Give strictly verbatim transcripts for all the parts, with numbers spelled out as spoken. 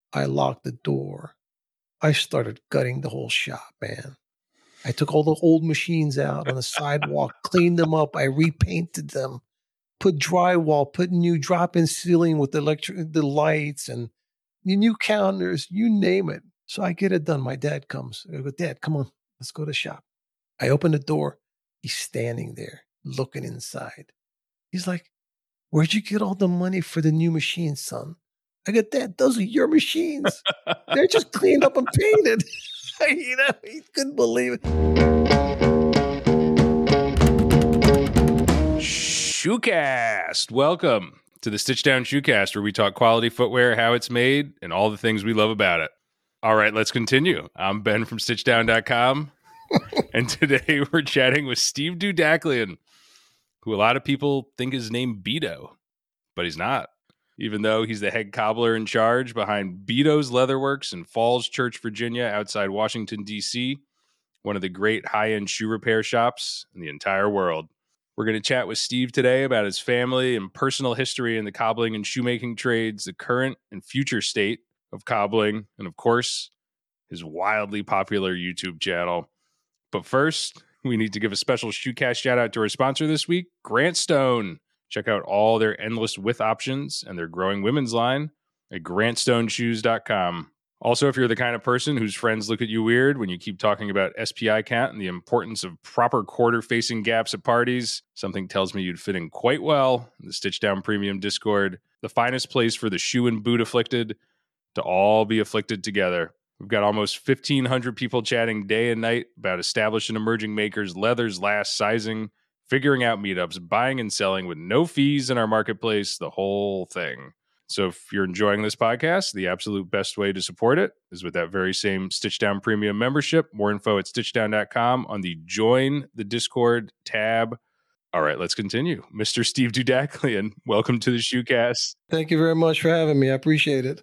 I locked the door. I started gutting the whole shop, man. I took all the old machines out on the sidewalk, cleaned them up. I repainted them, put drywall, put new drop-in ceiling with the electric, the lights and the new counters, you name it. So I get it done. My dad comes. I go, Dad, come on, let's go to the shop. I open the door. He's standing there looking inside. He's like, where'd you get all the money for the new machines, son? I go, Dad, those are your machines. They're just cleaned up and painted. You know, he couldn't believe it. Shoecast. Welcome to the Stitch Down Shoecast, where we talk quality footwear, how it's made, and all the things we love about it. All right, let's continue. I'm Ben from Stitch Down dot com, and today we're chatting with Steve Dudaklian, who a lot of people think is named Beto, but he's not, even though he's the head cobbler in charge behind Beto's Leatherworks in Falls Church, Virginia, outside Washington, D C, one of the great high-end shoe repair shops in the entire world. We're going to chat with Steve today about his family and personal history in the cobbling and shoemaking trades, the current and future state of cobbling, and of course, his wildly popular YouTube channel. But first, we need to give a special Shoecast shout out to our sponsor this week, Grant Stone. Check out all their endless width options and their growing women's line at grant stone shoes dot com. Also, if you're the kind of person whose friends look at you weird when you keep talking about S P I count and the importance of proper quarter-facing gaps at parties, something tells me you'd fit in quite well in the Stitch Down Premium Discord, the finest place for the shoe and boot afflicted to all be afflicted together. We've got almost fifteen hundred people chatting day and night about established and emerging makers, leathers, last, sizing, figuring out meetups, buying and selling with no fees in our marketplace, the whole thing. So if you're enjoying this podcast, the absolute best way to support it is with that very same Stitch Down Premium membership. More info at stitch down dot com on the Join the Discord tab. All right, let's continue. Mister Steve Dudaklian, welcome to the Shoecast. Thank you very much for having me. I appreciate it.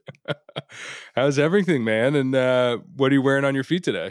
How's everything, man? And uh, what are you wearing on your feet today?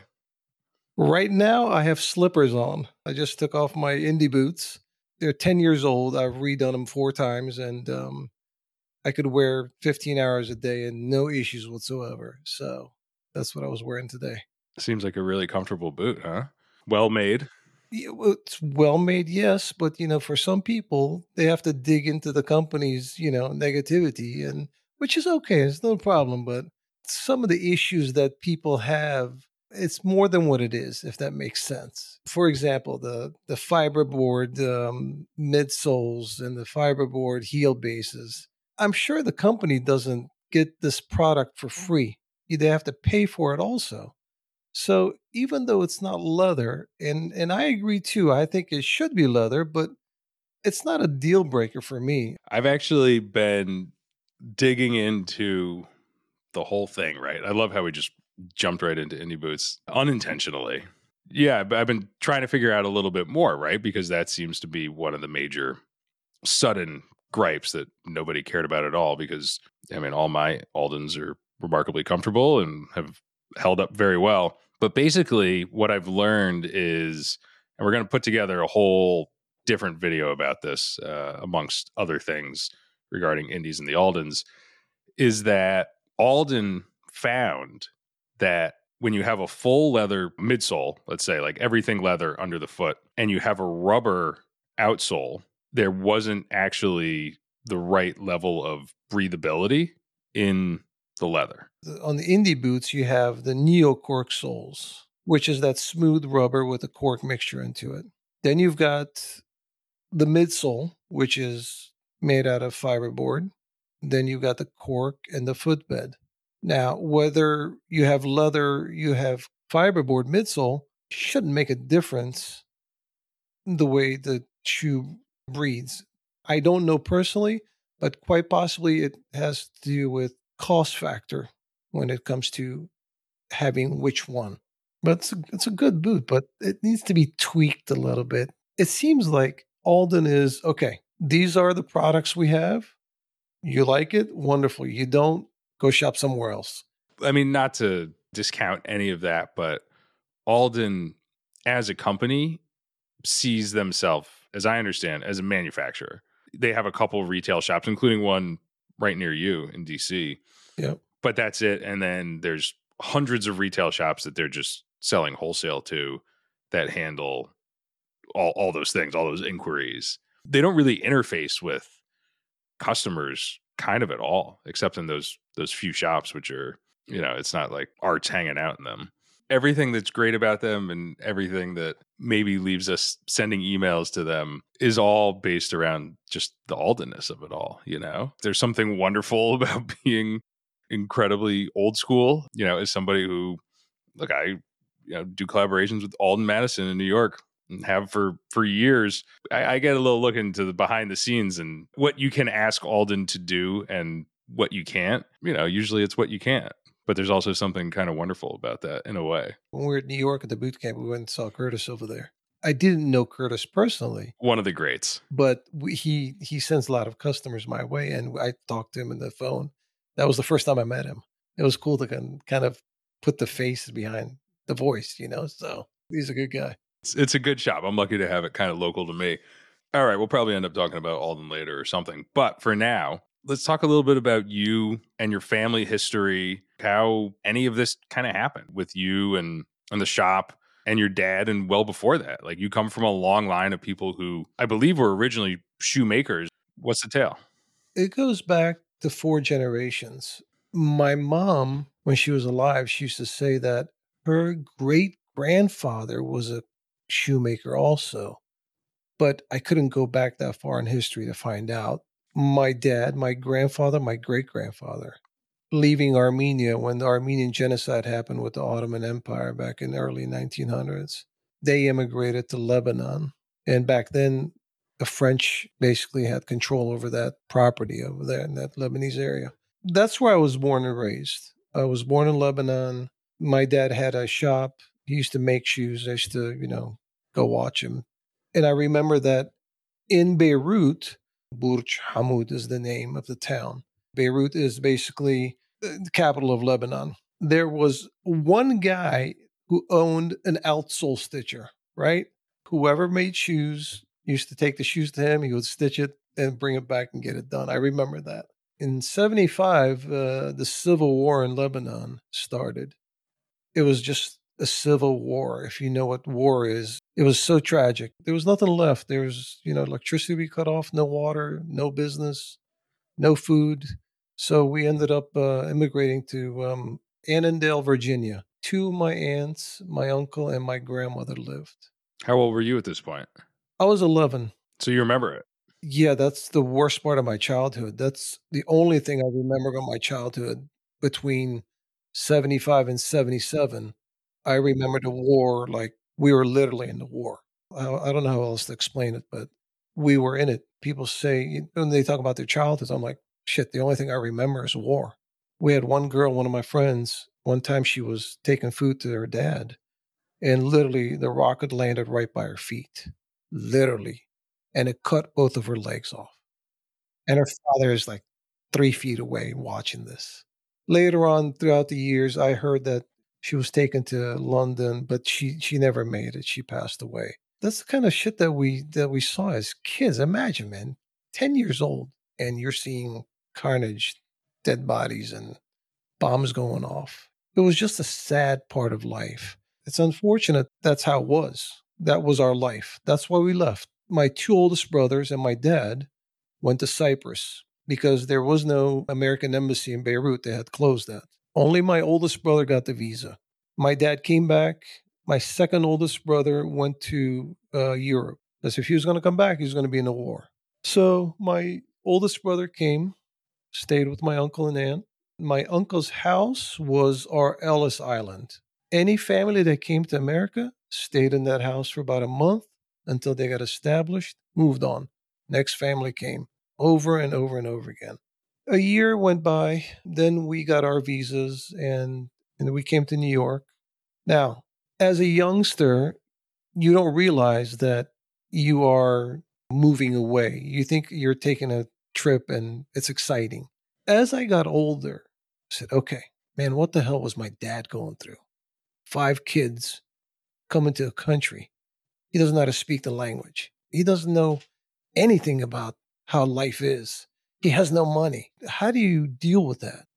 Right now, I have slippers on. I just took off my indie boots. They're ten years old. I've redone them four times, and um, I could wear fifteen hours a day and no issues whatsoever. So that's what I was wearing today. Seems like a really comfortable boot, huh? Well made. Yeah, well, it's well made, yes, but you know, for some people, they have to dig into the company's, you know, negativity, and which is okay, it's no problem. But some of the issues that people have, it's more than what it is, if that makes sense. For example, the the fiberboard um, midsoles and the fiberboard heel bases. I'm sure the company doesn't get this product for free. They have to pay for it also. So even though it's not leather, and, and I agree too, I think it should be leather, but it's not a deal breaker for me. I've actually been digging into the whole thing, right? I love how we just jumped right into indie boots unintentionally. Yeah, but I've been trying to figure out a little bit more, right? Because that seems to be one of the major sudden gripes that nobody cared about at all, because I mean, all my Aldens are remarkably comfortable and have held up very well. But basically what I've learned is, and we're going to put together a whole different video about this, uh, amongst other things regarding indies and the Aldens, is that Alden found that when you have a full leather midsole, let's say like everything leather under the foot, and you have a rubber outsole, there wasn't actually the right level of breathability in the leather. On the indie boots, you have the Neo Cork soles, which is that smooth rubber with a cork mixture into it. Then you've got the midsole, which is made out of fiberboard. Then you've got the cork and the footbed. Now, whether you have leather, you have fiberboard midsole, shouldn't make a difference in the way the shoe breathes. I don't know personally, but quite possibly it has to do with cost factor when it comes to having which one. But it's a, it's a good boot, but it needs to be tweaked a little bit. It seems like Alden is, okay, these are the products we have. You like it? Wonderful. You don't, go shop somewhere else. I mean, not to discount any of that, but Alden as a company sees themselves, as I understand, as a manufacturer. They have a couple retail shops, including one right near you in D C. Yep. but that's it. And then there's hundreds of retail shops that they're just selling wholesale to that handle all, all those things, all those inquiries. They don't really interface with customers kind of at all, except in those those few shops, which are, you know, it's not like art's hanging out in them. Everything that's great about them and everything that maybe leaves us sending emails to them is all based around just the Aldenness of it all. You know, there's something wonderful about being incredibly old school. You know, as somebody who, look, I you know do collaborations with Alden Madison in New York and have for for years. I, I get a little look into the behind the scenes and what you can ask Alden to do and what you can't. You know, usually it's what you can't. But there's also something kind of wonderful about that in a way. When we were at New York at the boot camp, we went and saw Curtis over there. I didn't know Curtis personally. One of the greats. But we, he he sends a lot of customers my way, and I talked to him on the phone. That was the first time I met him. It was cool to kind of put the face behind the voice, you know? So he's a good guy. It's, it's a good shop. I'm lucky to have it kind of local to me. All right, we'll probably end up talking about Alden later or something. But for now, let's talk a little bit about you and your family history, how any of this kind of happened with you and, and the shop and your dad and well before that. Like, you come from a long line of people who I believe were originally shoemakers. What's the tale? It goes back to four generations. My mom, when she was alive, she used to say that her great-grandfather was a shoemaker also. But I couldn't go back that far in history to find out. My dad, my grandfather, my great-grandfather, leaving Armenia when the Armenian genocide happened with the Ottoman Empire back in the early nineteen hundreds. They immigrated to Lebanon. And back then, the French basically had control over that property over there in that Lebanese area. That's where I was born and raised. I was born in Lebanon. My dad had a shop. He used to make shoes. I used to, you know, go watch him. And I remember that in Beirut, Burj Hamud is the name of the town. Beirut is basically the capital of Lebanon. There was one guy who owned an outsole stitcher, right? Whoever made shoes used to take the shoes to him. He would stitch it and bring it back and get it done. I remember that. In seventy-five, uh, the civil war in Lebanon started. It was just a civil war, if you know what war is. It was so tragic. There was nothing left. There was, you know, electricity we cut off, no water, no business, no food. So we ended up uh, immigrating to um, Annandale, Virginia. Two of my aunts, my uncle, and my grandmother lived. How old were you at this point? I was eleven. So you remember it? Yeah, that's the worst part of my childhood. That's the only thing I remember of my childhood. Between seventy-five and seventy-seven, I remember the war like we were literally in the war. I, I don't know how else to explain it, but we were in it. People say, when they talk about their childhoods, I'm like, shit, the only thing I remember is war. We had one girl, one of my friends, one time she was taking food to her dad, and literally the rocket landed right by her feet. Literally. And it cut both of her legs off. And her father is like three feet away watching this. Later on, throughout the years, I heard that she was taken to London, but she, she never made it. She passed away. That's the kind of shit that we that we saw as kids. Imagine, man, ten years old, and you're seeing carnage, dead bodies, and bombs going off. It was just a sad part of life. It's unfortunate that's how it was. That was our life. That's why we left. My two oldest brothers and my dad went to Cyprus because there was no American embassy in Beirut. They had closed that. Only my oldest brother got the visa. My dad came back. My second oldest brother went to uh, Europe because if he was going to come back, he was going to be in the war. So my oldest brother came, stayed with my uncle and aunt. My uncle's house was our Ellis Island. Any family that came to America stayed in that house for about a month until they got established, moved on. Next family came over and over and over again. A year went by, then we got our visas and, and we came to New York. Now, as a youngster, you don't realize that you are moving away. You think you're taking a trip and it's exciting. As I got older, I said, okay, man, what the hell was my dad going through? Five kids coming to a country. He doesn't know how to speak the language. He doesn't know anything about how life is. He has no money. How do you deal with that?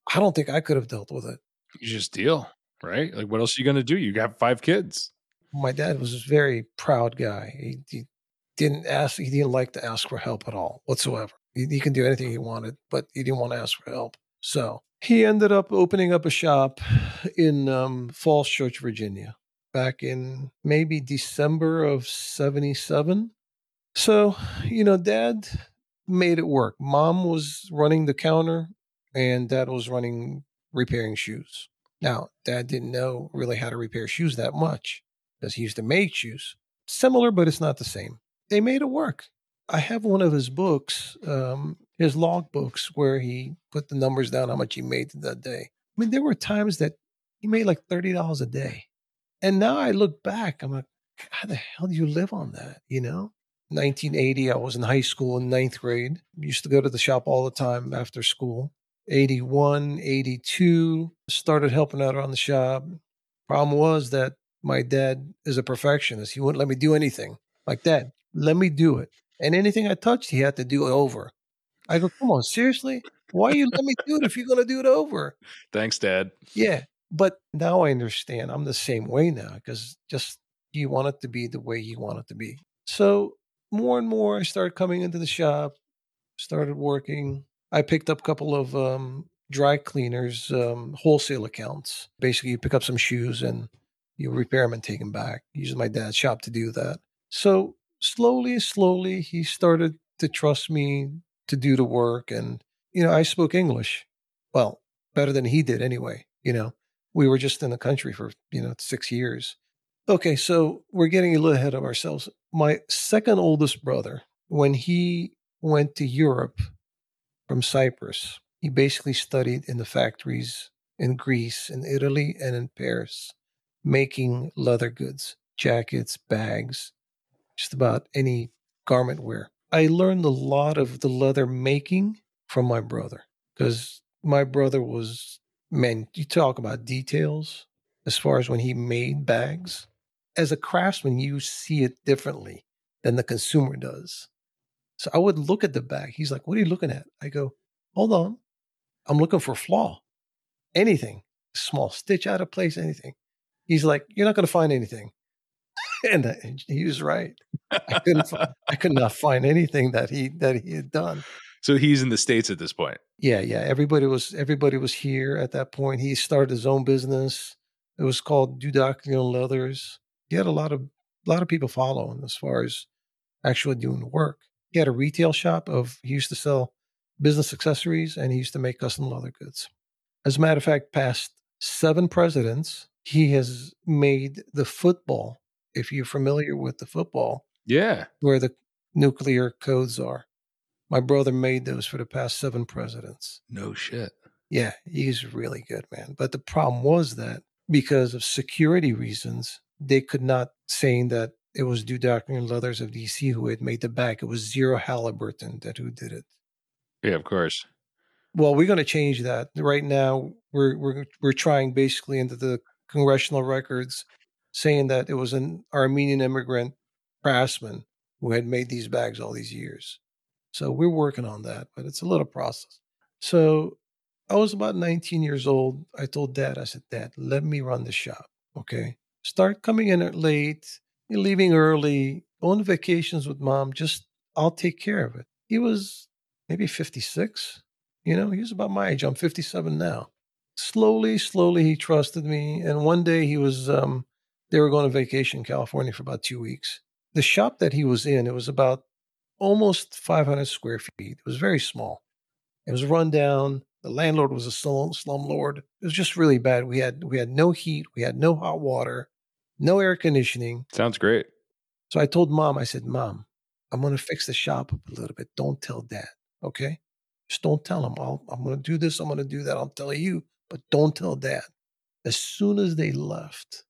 I don't think I could have dealt with it. You just deal, right? Like, what else are you going to do? You got five kids. My dad was a very proud guy. He, he didn't ask, he didn't like to ask for help at all whatsoever. He, he can do anything he wanted, but he didn't want to ask for help. So he ended up opening up a shop in um, Falls Church, Virginia, back in maybe December of seventy-seven. So, you know, dad made it work. Mom was running the counter and dad was running repairing shoes. Now, dad didn't know really how to repair shoes that much because he used to make shoes. Similar, but it's not the same. They made it work. I have one of his books, um, his log books, where he put the numbers down, how much he made that day. I mean, there were times that he made like thirty dollars a day. And now I look back, I'm like, how the hell do you live on that, you know? nineteen eighty, I was in high school in ninth grade. Used to go to the shop all the time after school. eighty-one, eighty-two, started helping out around the shop. Problem was that my dad is a perfectionist. He wouldn't let me do anything. Like, Dad, let me do it. And anything I touched, he had to do it over. I go, come on, seriously? Why you let me do it if you're going to do it over? Thanks, Dad. Yeah. But now I understand. I'm the same way now because just you want it to be the way you want it to be. So more and more, I started coming into the shop, started working. I picked up a couple of um, dry cleaners, um, wholesale accounts. Basically, you pick up some shoes and you repair them and take them back. Using my dad's shop to do that. So slowly, slowly, he started to trust me to do the work. And, you know, I spoke English. Well, better than he did anyway. You know, we were just in the country for, you know, six years. Okay, so we're getting a little ahead of ourselves. My second oldest brother, when he went to Europe from Cyprus, he basically studied in the factories in Greece, in Italy, and in Paris, making leather goods, jackets, bags, just about any garment wear. I learned a lot of the leather making from my brother because my brother was, man, you talk about details as far as when he made bags. As a craftsman, you see it differently than the consumer does. So I would look at the bag. He's like, what are you looking at? I go, hold on. I'm looking for flaw. Anything. Small stitch out of place, anything. He's like, you're not going to find anything. And, uh, he was right. I couldn't I could not find anything that he that he had done. So he's in the States at this point. Yeah, yeah. Everybody was everybody was here at that point. He started his own business. It was called Dudoclion Leathers. He had a lot of a lot of people following as far as actually doing the work. He had a retail shop of he used to sell business accessories and he used to make custom leather goods. As a matter of fact, past seven presidents, he has made the football. If you're familiar with the football, yeah, where the nuclear codes are. My brother made those for the past seven presidents. No shit. Yeah, he's really good, man. But the problem was that because of security reasons, they could not saying that it was Dudoclion Leathers of D C who had made the bag. It was Zero Halliburton that who did it. Yeah, of course. Well, we're going to change that. Right now, we're we're we're trying basically into the congressional records saying that it was an Armenian immigrant craftsman who had made these bags all these years. So we're working on that, but it's a little process. So I was about nineteen years old. I told Dad, I said, Dad, let me run the shop, okay? Start coming in late, leaving early, on vacations with Mom. Just, I'll take care of it. He was maybe fifty-six. You know, he was about my age. I'm fifty-seven now. Slowly, slowly, he trusted me. And one day he was, um, they were going on vacation in California for about two weeks. The shop that he was in, it was about almost five hundred square feet. It was very small. It was run down. The landlord was a slum, slumlord. It was just really bad. We had we had no heat. We had no hot water, no air conditioning. Sounds great. So I told Mom, I said, Mom, I'm going to fix the shop up a little bit. Don't tell Dad, okay? Just don't tell him. I'll, I'm going to do this. I'm going to do that. I'll tell you, but don't tell Dad. As soon as they left,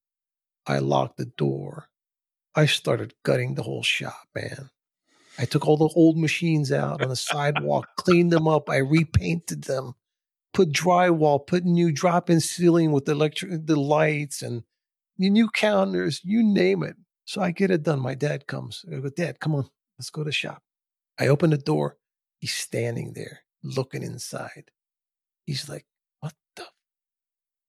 I locked the door. I started gutting the whole shop, man. I took all the old machines out on the sidewalk, cleaned them up. I repainted them, put drywall, put new drop-in ceiling with the electric, the lights and the new counters, you name it. So I get it done. My dad comes. I go, Dad, come on, let's go to the shop. I open the door. He's standing there looking inside. He's like, what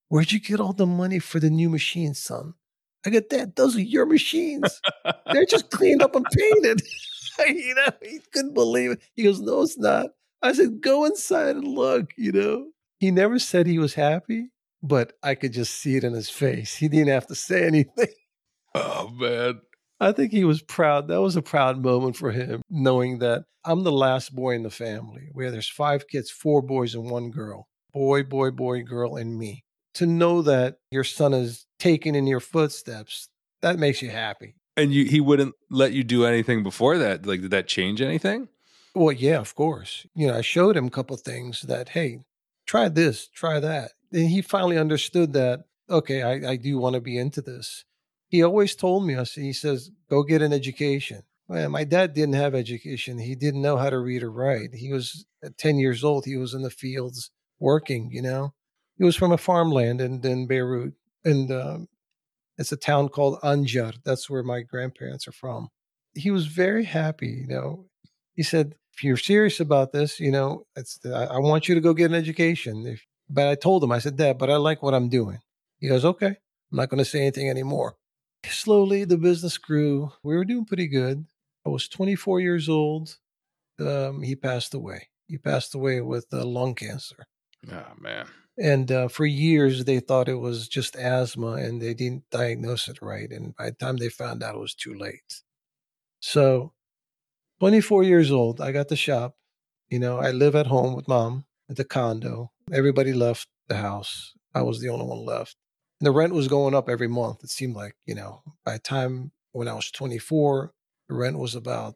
where'd you get all the money for the new machines, son? I go, Dad, those are your machines. They're just cleaned up and painted. You know, he couldn't believe it. He goes, no, it's not. I said, go inside and look, you know. He never said he was happy, but I could just see it in his face. He didn't have to say anything. Oh, man. I think he was proud. That was a proud moment for him, knowing that I'm the last boy in the family, where there's five kids, four boys and one girl. Boy, boy, boy, girl, and me. To know that your son is taking in your footsteps, that makes you happy. And you, he wouldn't let you do anything before that? Like, did that change anything? Well, yeah, of course. You know, I showed him a couple of things that, hey, try this, try that. And he finally understood that, okay, I, I do want to be into this. He always told me, he says, go get an education. Well, my dad didn't have education. He didn't know how to read or write. He was at ten years old. He was in the fields working, you know. He was from a farmland in, in Beirut. And um, it's a town called Anjar. That's where my grandparents are from. He was very happy, you know. He said, if you're serious about this, you know, it's, I, I want you to go get an education. If, but I told him, I said, Dad, but I like what I'm doing. He goes, okay, I'm not going to say anything anymore. Slowly, the business grew. We were doing pretty good. I was twenty-four years old. Um, he passed away. He passed away with uh, lung cancer. Oh, man. And uh, for years, they thought it was just asthma, and they didn't diagnose it right. And by the time they found out, it was too late. So, twenty-four years old, I got the shop. You know, I live at home with Mom at the condo. Everybody left the house. I was the only one left. And the rent was going up every month. It seemed like, you know, by the time when I was twenty-four, the rent was about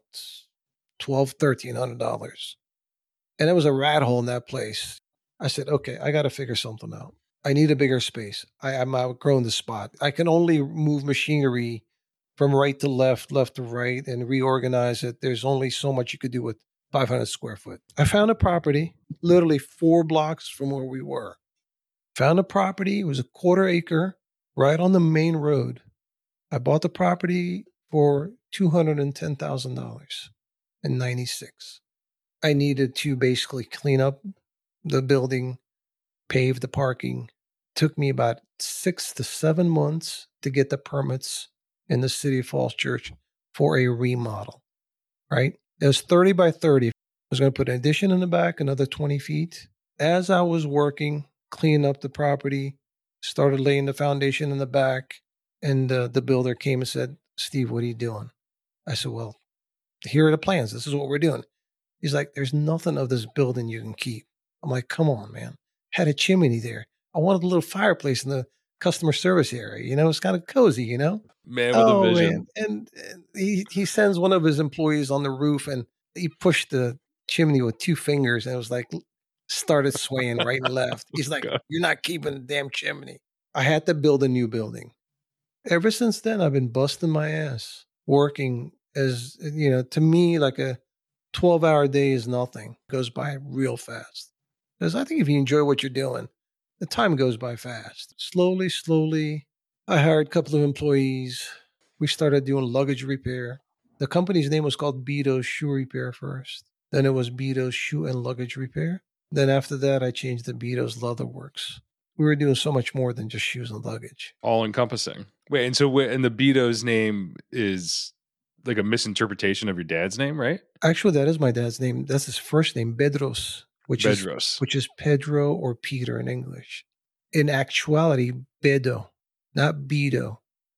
twelve hundred dollars, thirteen hundred dollars. And it was a rat hole in that place. I said, okay, I got to figure something out. I need a bigger space. I, I'm outgrown the spot. I can only move machinery from right to left, left to right, and reorganize it. There's only so much you could do with five hundred square foot. I found a property literally four blocks from where we were. Found a property. It was a quarter acre right on the main road. I bought the property for two hundred ten thousand dollars in ninety-six. I needed to basically clean up the building, pave the parking. It took me about six to seven months to get the permits in the city of Falls Church for a remodel, right? It was thirty by thirty. I was going to put an addition in the back, another twenty feet. As I was working, cleaning up the property, started laying the foundation in the back, and uh, the builder came and said, Steve, what are you doing? I said, well, here are the plans. This is what we're doing. He's like, there's nothing of this building you can keep. I'm like, come on, man. Had a chimney there. I wanted a little fireplace in the customer service area. You know, it's kind of cozy, you know? Man with oh, a vision. Man. And, and he, he sends one of his employees on the roof, and he pushed the chimney with two fingers, and it was like, started swaying right and left. He's like, God. You're not keeping the damn chimney. I had to build a new building. Ever since then, I've been busting my ass, working as, you know, to me, like a twelve-hour day is nothing. It goes by real fast. Because I think if you enjoy what you're doing, the time goes by fast. Slowly, slowly, I hired a couple of employees. We started doing luggage repair. The company's name was called Bedo's Shoe Repair first. Then it was Bedo's Shoe and Luggage Repair. Then after that, I changed to Bedo's Leather Works. We were doing so much more than just shoes and luggage. All encompassing. Wait, and so and the Bedo's name is like a misinterpretation of your dad's name, right? Actually, that is my dad's name. That's his first name, Bedros, which Bedros. is which is Pedro or Peter in English. In actuality, Bedo, not Bedo.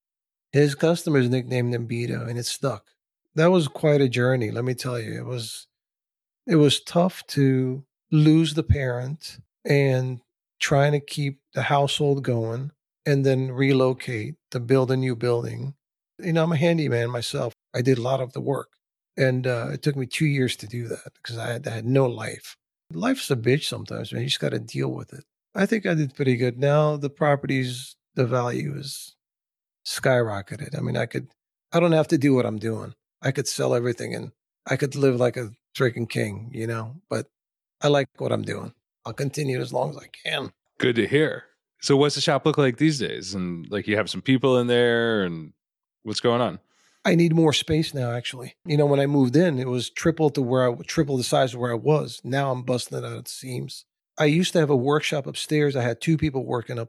His customers nicknamed him Bedo, and it stuck. That was quite a journey, let me tell you. It was it was tough to lose the parent and trying to keep the household going and then relocate to build a new building. You know, I'm a handyman myself. I did a lot of the work. And uh, it took me two years to do that because I had, I had no life. Life's a bitch sometimes, man. You just got to deal with it. I think I did pretty good. Now the properties, the value is skyrocketed. I mean, I could, I don't have to do what I'm doing. I could sell everything and I could live like a freaking king, you know, but I like what I'm doing. I'll continue as long as I can. Good to hear. So what's the shop look like these days? And like you have some people in there and what's going on? I need more space now, actually. You know, when I moved in, it was triple to where I triple the size of where I was. Now I'm busting it out at the seams. I used to have a workshop upstairs. I had two people working up there.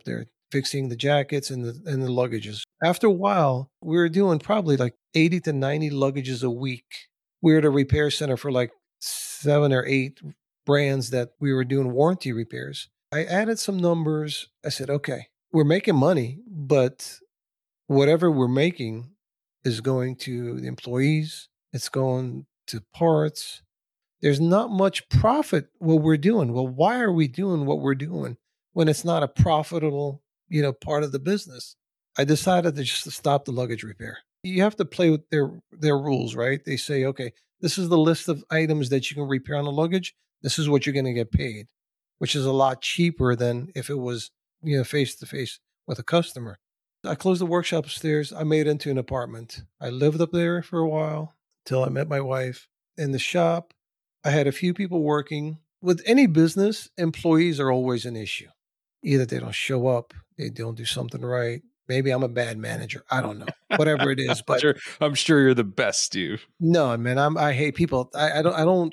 fixing the jackets and the and the luggages. After a while, we were doing probably like eighty to ninety luggages a week. We were at a repair center for like seven or eight brands that we were doing warranty repairs. I added some numbers. I said, okay, we're making money, but whatever we're making is going to the employees. It's going to parts. There's not much profit what we're doing. Well, why are we doing what we're doing when it's not a profitable, you know, part of the business? I decided to just stop the luggage repair. You have to play with their their rules, right? They say, okay, this is the list of items that you can repair on the luggage. This is what you're going to get paid, which is a lot cheaper than if it was, you know, face to face with a customer. I closed the workshop upstairs. I made it into an apartment. I lived up there for a while until I met my wife. In the shop, I had a few people working. With any business, employees are always an issue. Either they don't show up, they don't do something right. Maybe I'm a bad manager. I don't know. Whatever it is, I'm but sure, I'm sure you're the best, Steve. no, man, I'm I hate people. I, I don't I don't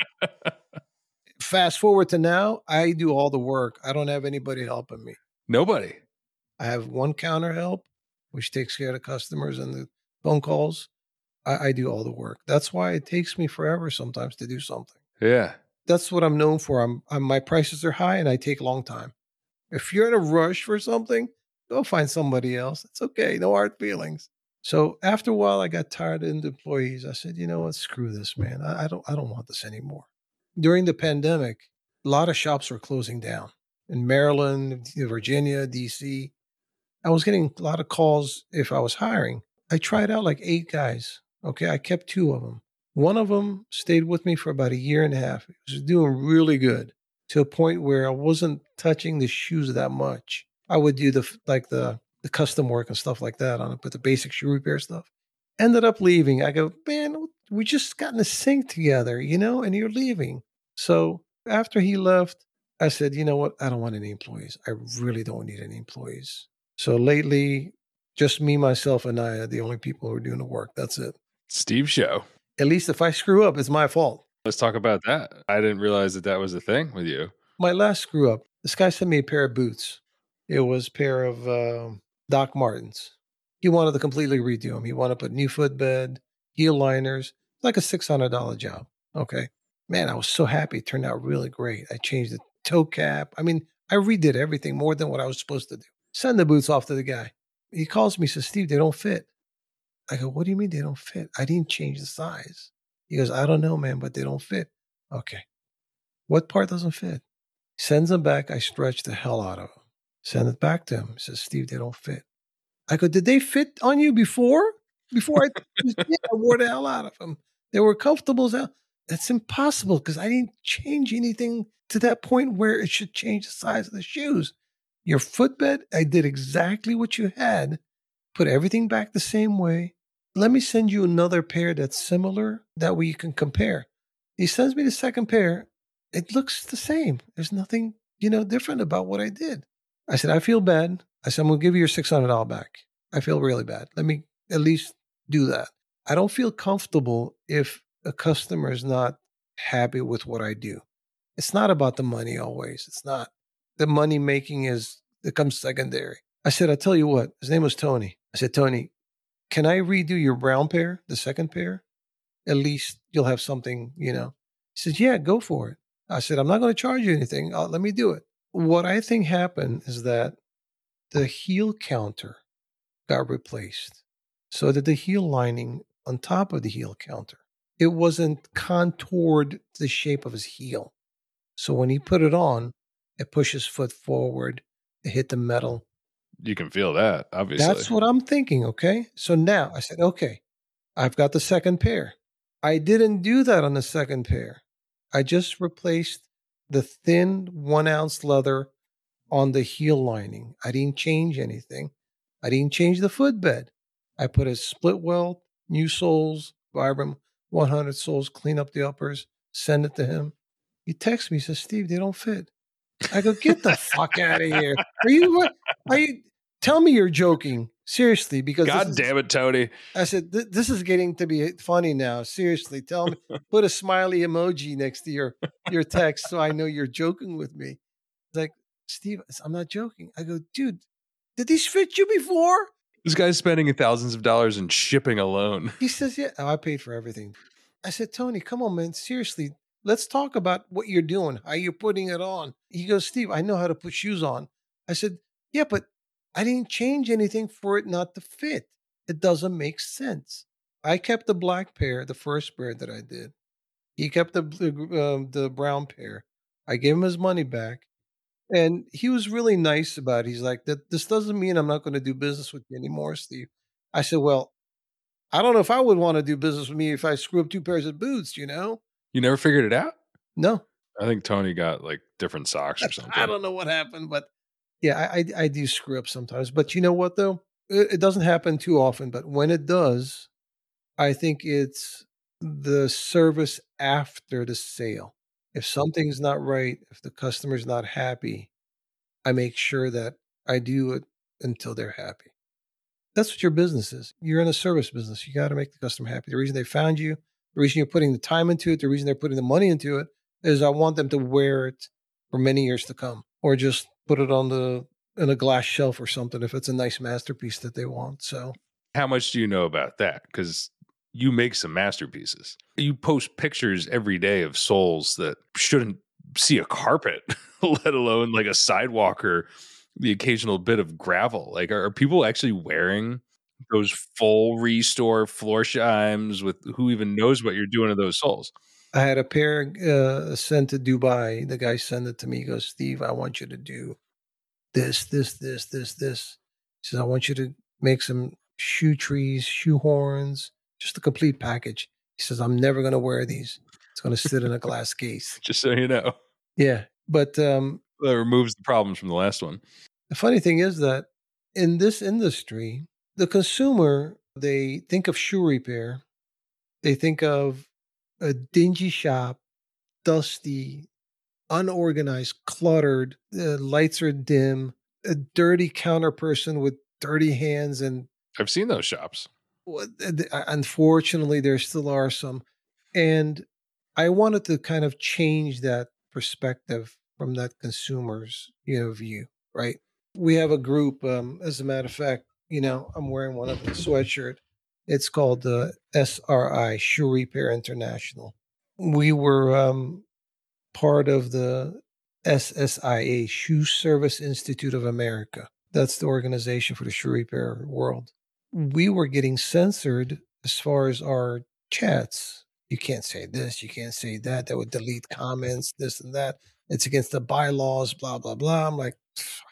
fast forward to now, I do all the work. I don't have anybody helping me. Nobody. I have one counter help, which takes care of the customers and the phone calls. I, I do all the work. That's why it takes me forever sometimes to do something. Yeah. That's what I'm known for. I'm, I'm my prices are high and I take a long time. If you're in a rush for something, go find somebody else. It's okay. No hard feelings. So after a while, I got tired of the employees. I said, you know what? Screw this, man. I, I don't I don't want this anymore. During the pandemic, a lot of shops were closing down in Maryland, Virginia, D C. I was getting a lot of calls if I was hiring. I tried out like eight guys. Okay, I kept two of them. One of them stayed with me for about a year and a half. He was doing really good to a point where I wasn't touching the shoes that much. I would do the like the the custom work and stuff like that on it, but the basic shoe repair stuff. Ended up leaving. I go, man, we just got in a sync together, you know, and you're leaving. So after he left, I said, you know what? I don't want any employees. I really don't need any employees. So lately, just me, myself, and I are the only people who are doing the work. That's it. Steve Show. At least if I screw up, it's my fault. Let's talk about that. I didn't realize that that was a thing with you. My last screw up, this guy sent me a pair of boots. It was a pair of uh, Doc Martens. He wanted to completely redo them. He wanted to put new footbed, heel liners, like a six hundred dollars job. Okay. Man, I was so happy. It turned out really great. I changed the toe cap. I mean, I redid everything more than what I was supposed to do. Send the boots off to the guy. He calls me, says, Steve, they don't fit. I go, what do you mean they don't fit? I didn't change the size. He goes, I don't know, man, but they don't fit. Okay. What part doesn't fit? Sends them back. I stretch the hell out of them. Send it back to him. He says, Steve, they don't fit. I go, did they fit on you before? Before I, yeah, I wore the hell out of them. They were comfortable as hell. That's impossible because I didn't change anything to that point where it should change the size of the shoes. Your footbed, I did exactly what you had. Put everything back the same way. Let me send you another pair that's similar. That way you can compare. He sends me the second pair. It looks the same. There's nothing, you know, different about what I did. I said, I feel bad. I said, I'm going to give you your six hundred dollars back. I feel really bad. Let me at least do that. I don't feel comfortable if a customer is not happy with what I do. It's not about the money always. It's not. The money making is, it comes secondary. I said, I tell you what, his name was Tony. I said, Tony, can I redo your brown pair, the second pair? At least you'll have something, you know. He says, yeah, go for it. I said, I'm not going to charge you anything. Uh, let me do it. What I think happened is that the heel counter got replaced so that the heel lining on top of the heel counter, it wasn't contoured to the shape of his heel. So when he put it on, it pushed his foot forward, it hit the metal. You can feel that, obviously. That's what I'm thinking, okay? So now I said, okay, I've got the second pair. I didn't do that on the second pair. I just replaced the thin one ounce leather on the heel lining. I didn't change anything. I didn't change the footbed. I put a split welt, new soles, Vibram one hundred soles, clean up the uppers, send it to him. He texts me, says, Steve, they don't fit. I go, get the fuck out of here. Are you, what? Are you, tell me you're joking. Seriously, because God is, damn it, Tony. I said, this is getting to be funny now. Seriously, tell me, put a smiley emoji next to your, your text so I know you're joking with me. It's like, Steve, I'm not joking. I go, dude, did these fit you before? This guy's spending thousands of dollars in shipping alone. He says, yeah, oh, I paid for everything. I said, Tony, come on, man. Seriously, let's talk about what you're doing, how you're putting it on. He goes, Steve, I know how to put shoes on. I said, yeah, but I didn't change anything for it not to fit. It doesn't make sense. I kept the black pair, the first pair that I did. He kept the the, um, the brown pair. I gave him his money back. And he was really nice about it. He's like, that this doesn't mean I'm not going to do business with you anymore, Steve. I said, well, I don't know if I would want to do business with me if I screw up two pairs of boots, you know? You never figured it out? No. I think Tony got like different socks or something. I don't know what happened, but yeah, I, I, I do screw up sometimes. But you know what, though? It, it doesn't happen too often. But when it does, I think it's the service after the sale. If something's not right, if the customer's not happy, I make sure that I do it until they're happy. That's what your business is. You're in a service business. You got to make the customer happy. The reason they found you, the reason you're putting the time into it, the reason they're putting the money into it is I want them to wear it for many years to come, or just put it on the in a glass shelf or something if it's a nice masterpiece that they want. So, how much do you know about that? Because you make some masterpieces. You post pictures every day of soles that shouldn't see a carpet, let alone like a sidewalk or the occasional bit of gravel. Like, are, are people actually wearing those full restore Floorshimes with who even knows what you're doing to those soles? I had a pair uh, sent to Dubai. The guy sent it to me. He goes, Steve, I want you to do this, this, this, this, this. He says, I want you to make some shoe trees, shoe horns, just a complete package. He says, I'm never going to wear these. It's going to sit in a glass case. Just so you know. Yeah. But um, that removes the problems from the last one. The funny thing is that in this industry, the consumer, they think of shoe repair. They think of a dingy shop, dusty, unorganized, cluttered, uh, lights are dim, a dirty counter person with dirty hands. And I've seen those shops. Unfortunately, there still are some. And I wanted to kind of change that perspective from that consumer's, you know, view, right? We have a group, um, as a matter of fact, you know, I'm wearing one of the sweatshirt. It's called the S R I, Shoe Repair International. We were um, part of the S S I A, Shoe Service Institute of America. That's the organization for the shoe repair world. We were getting censored as far as our chats. You can't say this, you can't say that. That would delete comments, this and that. It's against the bylaws, blah, blah, blah. I'm like,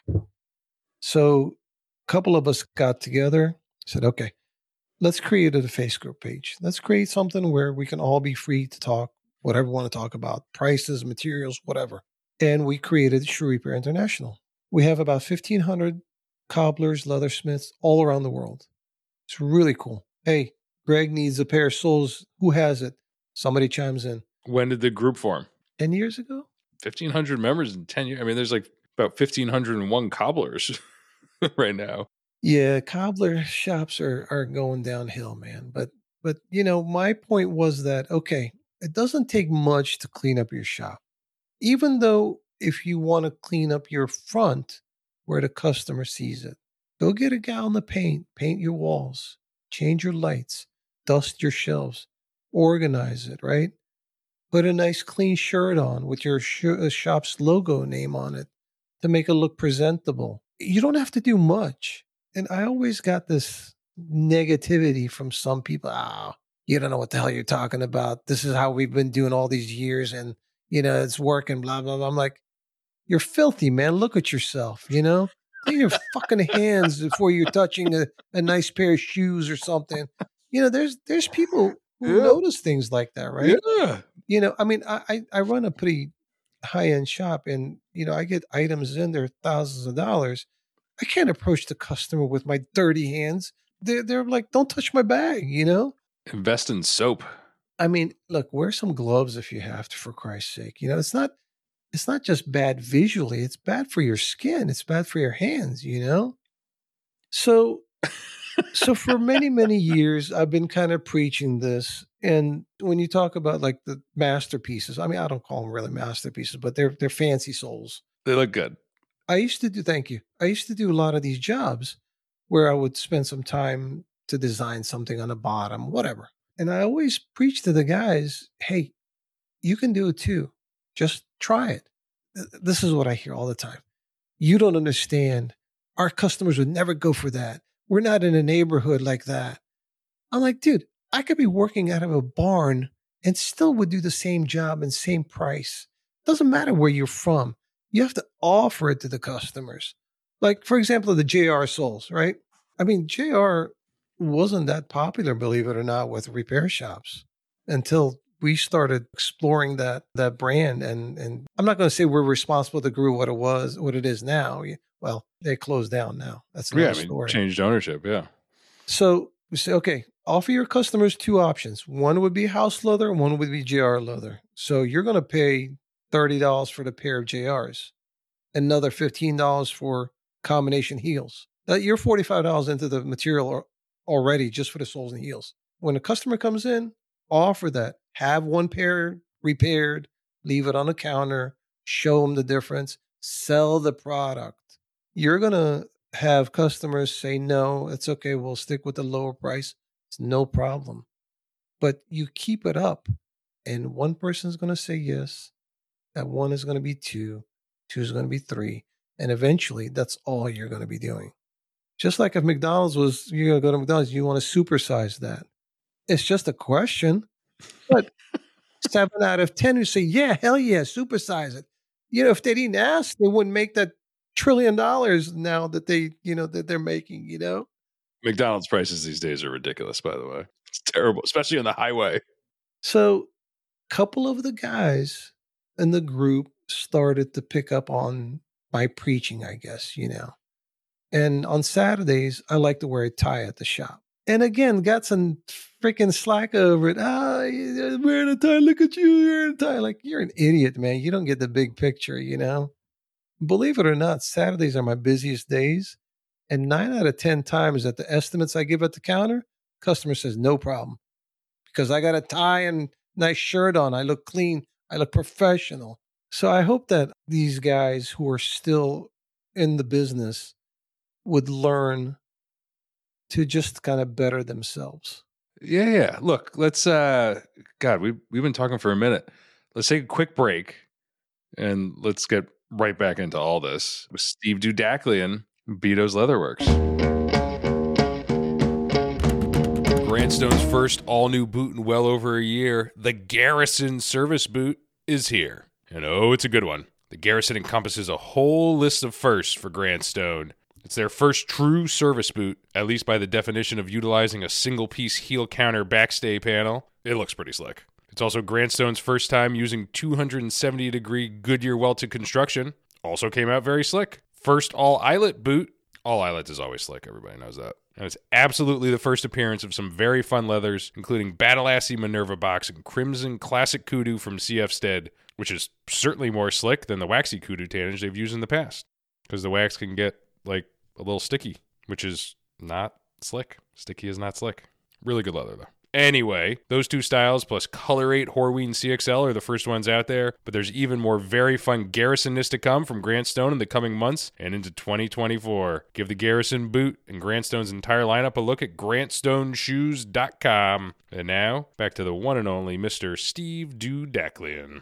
so a couple of us got together, said, okay, let's create a Facebook page. Let's create something where we can all be free to talk, whatever we want to talk about, prices, materials, whatever. And we created Shoe Repair International. We have about fifteen hundred cobblers, leathersmiths all around the world. It's really cool. Hey, Greg needs a pair of soles. Who has it? Somebody chimes in. When did the group form? ten years ago? fifteen hundred members in ten years. I mean, there's like about fifteen hundred one cobblers right now. Yeah, cobbler shops are, are going downhill, man. But, but, you know, my point was that, okay, it doesn't take much to clean up your shop. Even though if you want to clean up your front where the customer sees it, go get a gallon of paint, paint your walls, change your lights, dust your shelves, organize it, right? Put a nice clean shirt on with your sh- uh, shop's logo name on it to make it look presentable. You don't have to do much. And I always got this negativity from some people. Ah, you don't know what the hell you're talking about. This is how we've been doing all these years and, you know, it's working, blah, blah, blah. I'm like, you're filthy, man. Look at yourself, you know? Clean your fucking hands before you're touching a, a nice pair of shoes or something. You know, there's there's people who Yeah. notice things like that, right? Yeah. You know, I mean, I, I I run a pretty high-end shop and, you know, I get items in there, thousands of dollars. I can't approach the customer with my dirty hands. They're, they're like, don't touch my bag, you know? Invest in soap. I mean, look, wear some gloves if you have to, for Christ's sake. You know, it's not it's not just bad visually, it's bad for your skin, it's bad for your hands, you know? So so for many, many years I've been kind of preaching this. And when you talk about like the masterpieces, I mean, I don't call them really masterpieces, but they're they're fancy souls. They look good. I used to do, thank you. I used to do a lot of these jobs where I would spend some time to design something on the bottom, whatever. And I always preach to the guys, hey, you can do it too. Just try it. Th- This is what I hear all the time. You don't understand. Our customers would never go for that. We're not in a neighborhood like that. I'm like, dude, I could be working out of a barn and still would do the same job and same price. Doesn't matter where you're from. You have to offer it to the customers. Like, for example, the J R Souls, right? I mean, J R wasn't that popular, believe it or not, with repair shops until we started exploring that that brand. And and I'm not going to say we're responsible to grow what it was, what it is now. Well, they closed down now. That's Yeah, another I mean, story. changed ownership. Yeah. So we say, okay, offer your customers two options. One would be house leather, and one would be J R leather. So you're going to pay thirty dollars for the pair of J Rs, another fifteen dollars for combination heels. Now, you're forty-five dollars into the material al- already just for the soles and heels. When a customer comes in, offer that. Have one pair repaired, leave it on the counter, show them the difference, sell the product. You're going to have customers say, no, it's okay. We'll stick with the lower price. It's no problem. But you keep it up, and one person's going to say yes. That one is going to be two, two is going to be three. And eventually, that's all you're going to be doing. Just like if McDonald's was, you're going to go to McDonald's, you want to supersize that. It's just a question. But seven out of ten who say, yeah, hell yeah, supersize it. You know, if they didn't ask, they wouldn't make that trillion dollars now that they, you know, that they're making, you know? McDonald's prices these days are ridiculous, by the way. It's terrible, especially on the highway. So a couple of the guys in the group started to pick up on my preaching, I guess, you know. And on Saturdays, I like to wear a tie at the shop. And again, got some freaking slack over it. Ah, you're wearing a tie. Look at you, you're wearing a tie. Like, you're an idiot, man. You don't get the big picture, you know? Believe it or not, Saturdays are my busiest days. And nine out of ten times at the estimates I give at the counter, customer says, no problem. Because I got a tie and nice shirt on. I look clean. I look professional. So I hope that these guys who are still in the business would learn to just kind of better themselves. Yeah, yeah. Look, let's uh God, we we've been talking for a minute. Let's take a quick break and let's get right back into all this with Steve Dudaklian, Beto's Leatherworks. Grandstone's first all-new boot in well over a year, the Garrison Service Boot, is here. And oh, it's a good one. The Garrison encompasses a whole list of firsts for Grandstone. It's their first true service boot, at least by the definition of utilizing a single-piece heel counter backstay panel. It looks pretty slick. It's also Grandstone's first time using two hundred seventy degree Goodyear welted construction. Also came out very slick. First all-eyelet boot. All eyelets is always slick, everybody knows that. And it's absolutely the first appearance of some very fun leathers, including Badalassi Minerva Box and Crimson Classic Kudu from C F Stead, which is certainly more slick than the waxy Kudu tannage they've used in the past. Because the wax can get, like, a little sticky, which is not slick. Sticky is not slick. Really good leather, though. Anyway, those two styles plus Color eight Horween C X L are the first ones out there, but there's even more very fun Garrison-ness to come from Grandstone in the coming months and into twenty twenty-four. Give the Garrison boot and Grandstone's entire lineup a look at grandstone shoes dot com. And now, back to the one and only Mister Steve Dudaklian.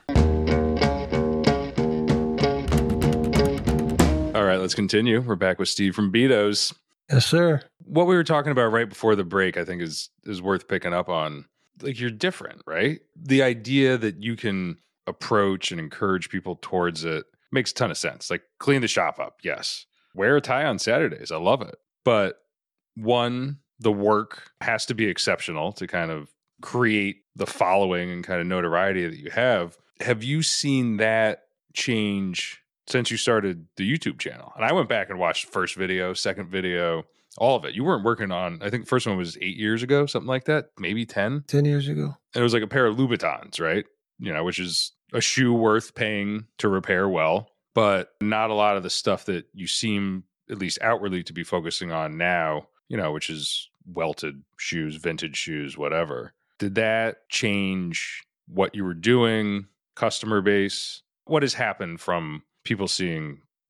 All right, let's continue. We're back with Steve from Beto's. Yes, sir. What we were talking about right before the break, I think, is is worth picking up on. Like, you're different, right? The idea that you can approach and encourage people towards it makes a ton of sense. Like, clean the shop up, yes. Wear a tie on Saturdays. I love it. But one, the work has to be exceptional to kind of create the following and kind of notoriety that you have. Have you seen that change since you started the YouTube channel? And I went back and watched the first video, second video, all of it. You weren't working on, I think the first one was eight years ago, something like that, maybe ten. ten years ago. And it was like a pair of Louboutins, right? You know, which is a shoe worth paying to repair well, but not a lot of the stuff that you seem, at least outwardly, to be focusing on now, you know, which is welted shoes, vintage shoes, whatever. Did that change what you were doing, customer base? What has happened from people seeing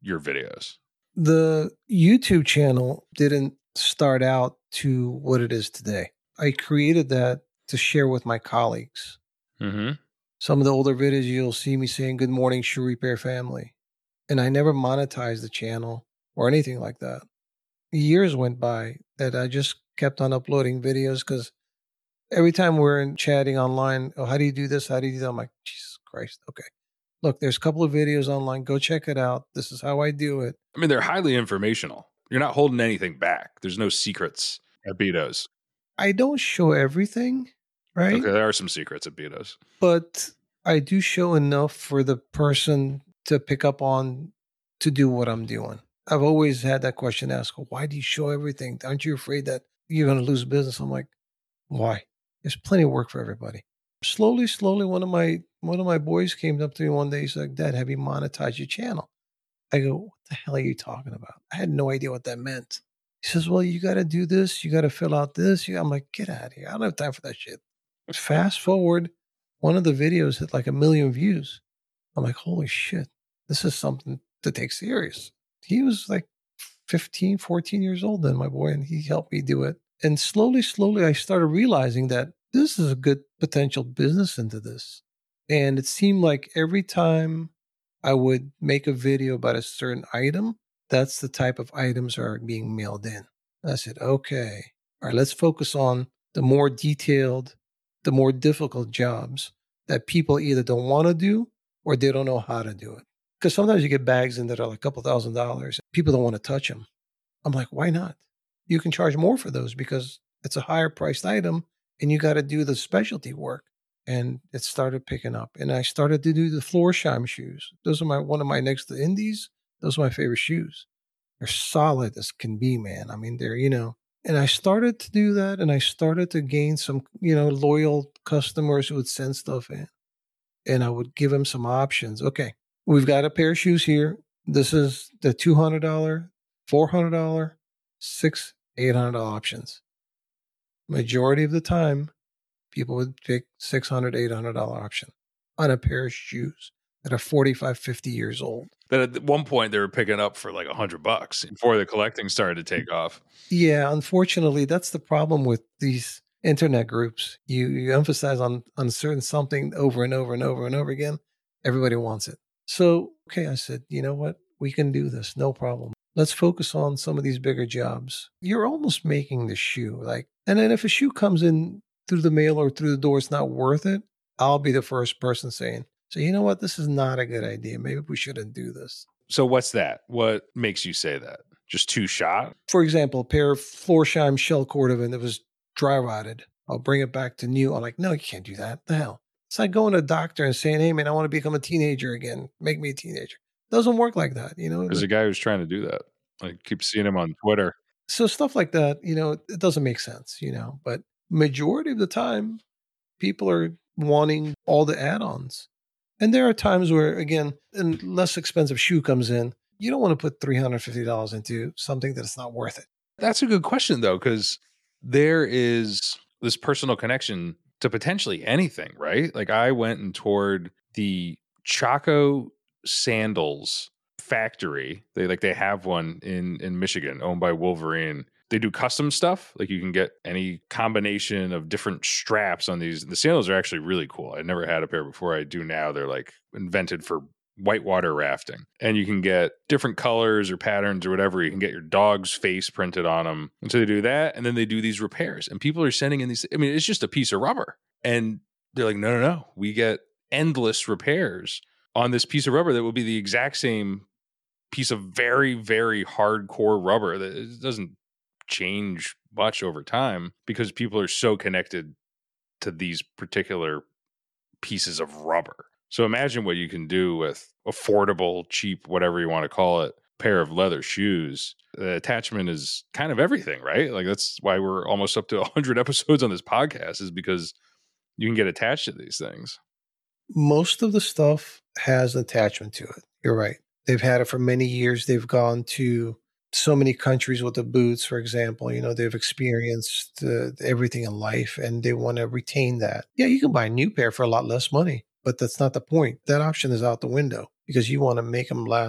your videos? The YouTube channel didn't start out to what it is today. I created that to share with my colleagues. Mm-hmm. Some of the older videos, you'll see me saying, "Good morning, shoe repair family." And I never monetized the channel or anything like that. Years went by that I just kept on uploading videos because every time we're in chatting online, oh, how do you do this? How do you do that? I'm like, Jesus Christ. Okay. Look, there's a couple of videos online. Go check it out. This is how I do it. I mean, they're highly informational. You're not holding anything back. There's no secrets at Betos. I don't show everything, right? Okay, there are some secrets at Betos. But I do show enough for the person to pick up on to do what I'm doing. I've always had that question asked, why do you show everything? Aren't you afraid that you're going to lose business? I'm like, why? There's plenty of work for everybody. Slowly, slowly, one of my one of my boys came up to me one day. He's like, Dad, have you monetized your channel? I go, what the hell are you talking about? I had no idea what that meant. He says, well, you got to do this. You got to fill out this. I'm like, get out of here. I don't have time for that shit. Fast forward, one of the videos hit like a million views. I'm like, holy shit, this is something to take serious. He was like fifteen, fourteen years old then, my boy, and he helped me do it. And slowly, slowly, I started realizing that this is a good potential business into this. And it seemed like every time I would make a video about a certain item, that's the type of items are being mailed in. And I said, okay, all right, let's focus on the more detailed, the more difficult jobs that people either don't want to do or they don't know how to do it. Because sometimes you get bags in that are like a couple thousand dollars. People don't want to touch them. I'm like, why not? You can charge more for those because it's a higher priced item and you got to do the specialty work. And it started picking up. And I started to do the Florsheim shoes. Those are my one of my next to Indies. Those are my favorite shoes. They're solid as can be, man. I mean, they're, you know, and I started to do that and I started to gain some, you know, loyal customers who would send stuff in. And I would give them some options. Okay, we've got a pair of shoes here. This is the two hundred dollars, four hundred dollars, six, eight hundred dollars options. Majority of the time, people would pick six hundred dollars, eight hundred dollars option on a pair of shoes that are forty-five, fifty years old. That at one point they were picking up for like a hundred bucks before the collecting started to take off. Yeah, unfortunately, that's the problem with these internet groups. You you emphasize on on certain something over and over and over and over again. Everybody wants it. So, okay, I said, you know what? We can do this. No problem. Let's focus on some of these bigger jobs. You're almost making the shoe. Like, and then if a shoe comes in through the mail or through the door, it's not worth it. I'll be the first person saying, so you know what? This is not a good idea. Maybe we shouldn't do this. So what's that? What makes you say that? Just too shot? For example, a pair of Florsheim shell cordovan that was dry rotted. I'll bring it back to new. I'm like, no, you can't do that. The hell? It's like going to a doctor and saying, hey, man, I want to become a teenager again. Make me a teenager. It doesn't work like that. You know, there's a guy who's trying to do that. I keep seeing him on Twitter. So stuff like that, you know, it doesn't make sense, you know, but majority of the time, people are wanting all the add-ons. And there are times where, again, a less expensive shoe comes in. You don't want to put three hundred fifty dollars into something that's not worth it. That's a good question, though, because there is this personal connection to potentially anything, right? Like I went and toured the Chaco Sandals factory. They like they have one in, in Michigan owned by Wolverine. They do custom stuff. Like you can get any combination of different straps on these. The sandals are actually really cool. I never had a pair before. I do now. They're like invented for whitewater rafting. And you can get different colors or patterns or whatever. You can get your dog's face printed on them. And so they do that. And then they do these repairs. And people are sending in these. I mean, it's just a piece of rubber. And they're like, no, no, no. We get endless repairs on this piece of rubber that will be the exact same piece of very, very hardcore rubber that it doesn't change much over time because people are so connected to these particular pieces of rubber. So imagine what you can do with affordable, cheap, whatever you want to call it, pair of leather shoes. The attachment is kind of everything, right? Like that's why we're almost up to one hundred episodes on this podcast, is because you can get attached to these things. Most of the stuff has an attachment to it. You're right. They've had it for many years. They've gone to so many countries with the boots, for example. You know, they've experienced uh, everything in life and they want to retain that. Yeah, you can buy a new pair for a lot less money, but that's not the point. That option is out the window because you want to make them last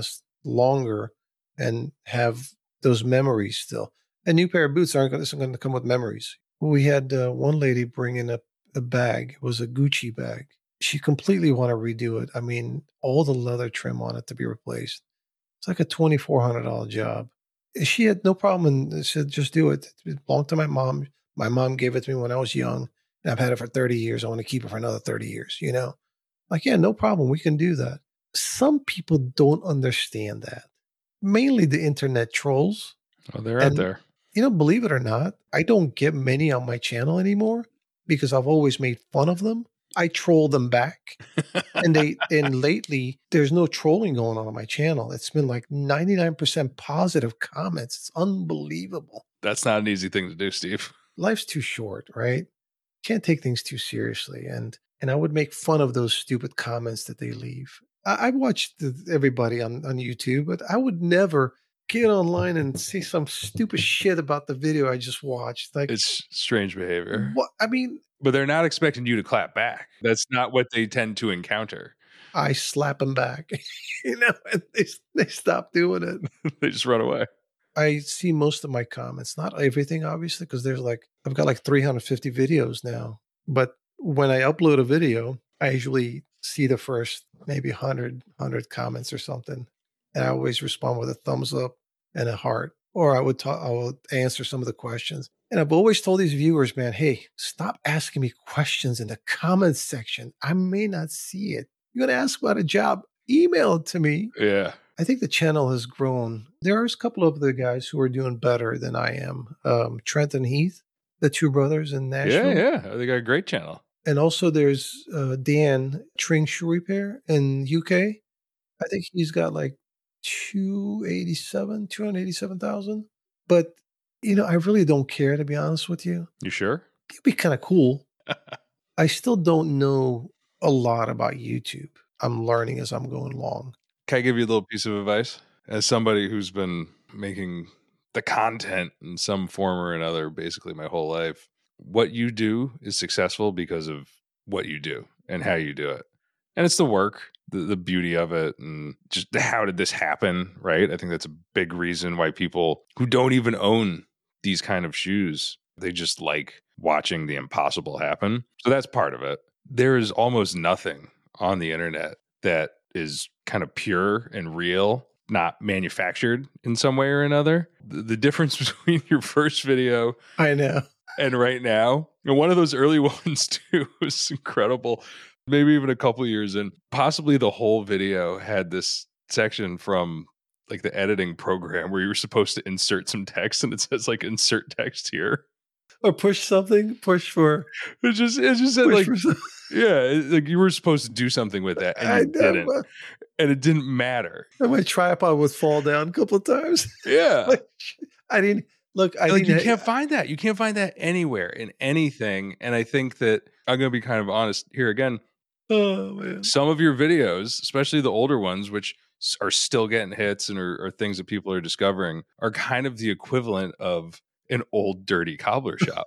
longer and have those memories still. A new pair of boots aren't going to come with memories. We had uh, one lady bring in a, a bag. It was a Gucci bag. She completely wanted to redo it. I mean, all the leather trim on it to be replaced. It's like a twenty-four hundred dollars job. She had no problem and said, just do it. It belonged to my mom. My mom gave it to me when I was young. And I've had it for thirty years. I want to keep it for another thirty years, you know? Like, yeah, no problem. We can do that. Some people don't understand that. Mainly the internet trolls. Oh, they're And, out there. You know, believe it or not, I don't get many on my channel anymore because I've always made fun of them. I troll them back. and they and lately there's no trolling going on on my channel. It's been like ninety-nine percent positive comments. It's unbelievable. That's not an easy thing to do, Steve. Life's too short, right? Can't take things too seriously. And and I would make fun of those stupid comments that they leave. I, I watched the, everybody on, on YouTube, but I would never get online and say some stupid shit about the video I just watched. Like, it's strange behavior. What I mean, but they're not expecting you to clap back. That's not what they tend to encounter. I slap them back, you know, and they they stop doing it. They just run away. I see most of my comments, not everything, obviously, because there's like I've got like three hundred fifty videos now. But when I upload a video, I usually see the first maybe one hundred, one hundred comments or something, and I always respond with a thumbs up and a heart, or I would talk, I would answer some of the questions. And I've always told these viewers, man, hey, stop asking me questions in the comments section. I may not see it. You're going to ask about a job, email it to me. Yeah. I think the channel has grown. There's a couple of the guys who are doing better than I am. Um, Trent and Heath, the two brothers in Nashville. Yeah, yeah. They got a great channel. And also there's uh, Dan Tring Shoe Repair in U K. I think he's got like two eighty-seven, two hundred eighty-seven thousand. But, you know, I really don't care, to be honest with you. You sure? It'd be kind of cool. I still don't know a lot about YouTube. I'm learning as I'm going along. Can I give you a little piece of advice? As somebody who's been making the content in some form or another basically my whole life, what you do is successful because of what you do and how you do it. And it's the work, the, the beauty of it, and just how did this happen, right? I think that's a big reason why people who don't even own these kind of shoes, they just like watching the impossible happen. So that's part of it. There is almost nothing on the internet that is kind of pure and real, not manufactured in some way or another. The, the difference between your first video I know and right now, and one of those early ones too was incredible. Maybe even a couple years in, possibly the whole video had this section from like the editing program where you were supposed to insert some text, and it says like insert text here. Or push something, push for. It just it just said like yeah, it, like you were supposed to do something with that, and you I didn't, know. And it didn't matter. And my tripod would fall down a couple of times. Yeah, like, I didn't look. I like didn't, you can't find that. You can't find that anywhere in anything. And I think that I'm going to be kind of honest here again. Oh man, some of your videos, especially the older ones, which are still getting hits and are, are things that people are discovering, are kind of the equivalent of an old dirty cobbler shop.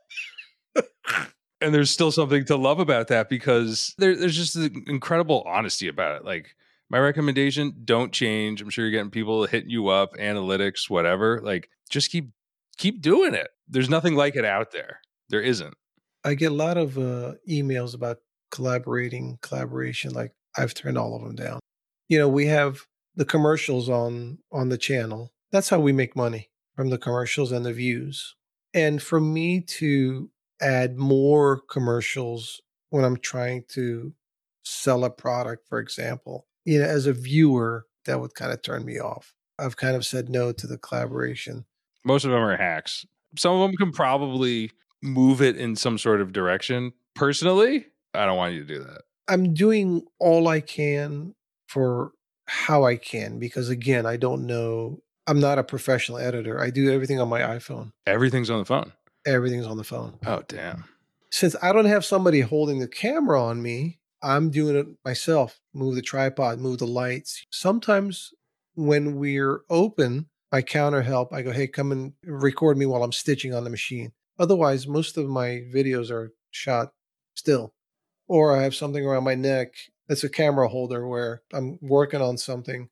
And there's still something to love about that because there, there's just an incredible honesty about it. Like my recommendation, don't change. I'm sure you're getting people hitting you up, analytics, whatever. Like just keep keep doing it. There's nothing like it out there. There isn't. I get a lot of uh, emails about collaborating, collaboration. Like I've turned all of them down. You know, we have the commercials on on the channel. That's how we make money, from the commercials and the views. And for me to add more commercials when I'm trying to sell a product, for example, you know, as a viewer, that would kind of turn me off. I've kind of said no to the collaboration. Most of them are hacks. Some of them can probably move it in some sort of direction. Personally, I don't want you to do that. I'm doing all I can for how I can, because again, I don't know. I'm not a professional editor. I do everything on my iPhone. Everything's on the phone. Everything's on the phone. Oh, damn. Since I don't have somebody holding the camera on me, I'm doing it myself. Move the tripod, move the lights. Sometimes when we're open, my counter help, I go, hey, come and record me while I'm stitching on the machine. Otherwise, most of my videos are shot still. Or I have something around my neck that's a camera holder where I'm working on something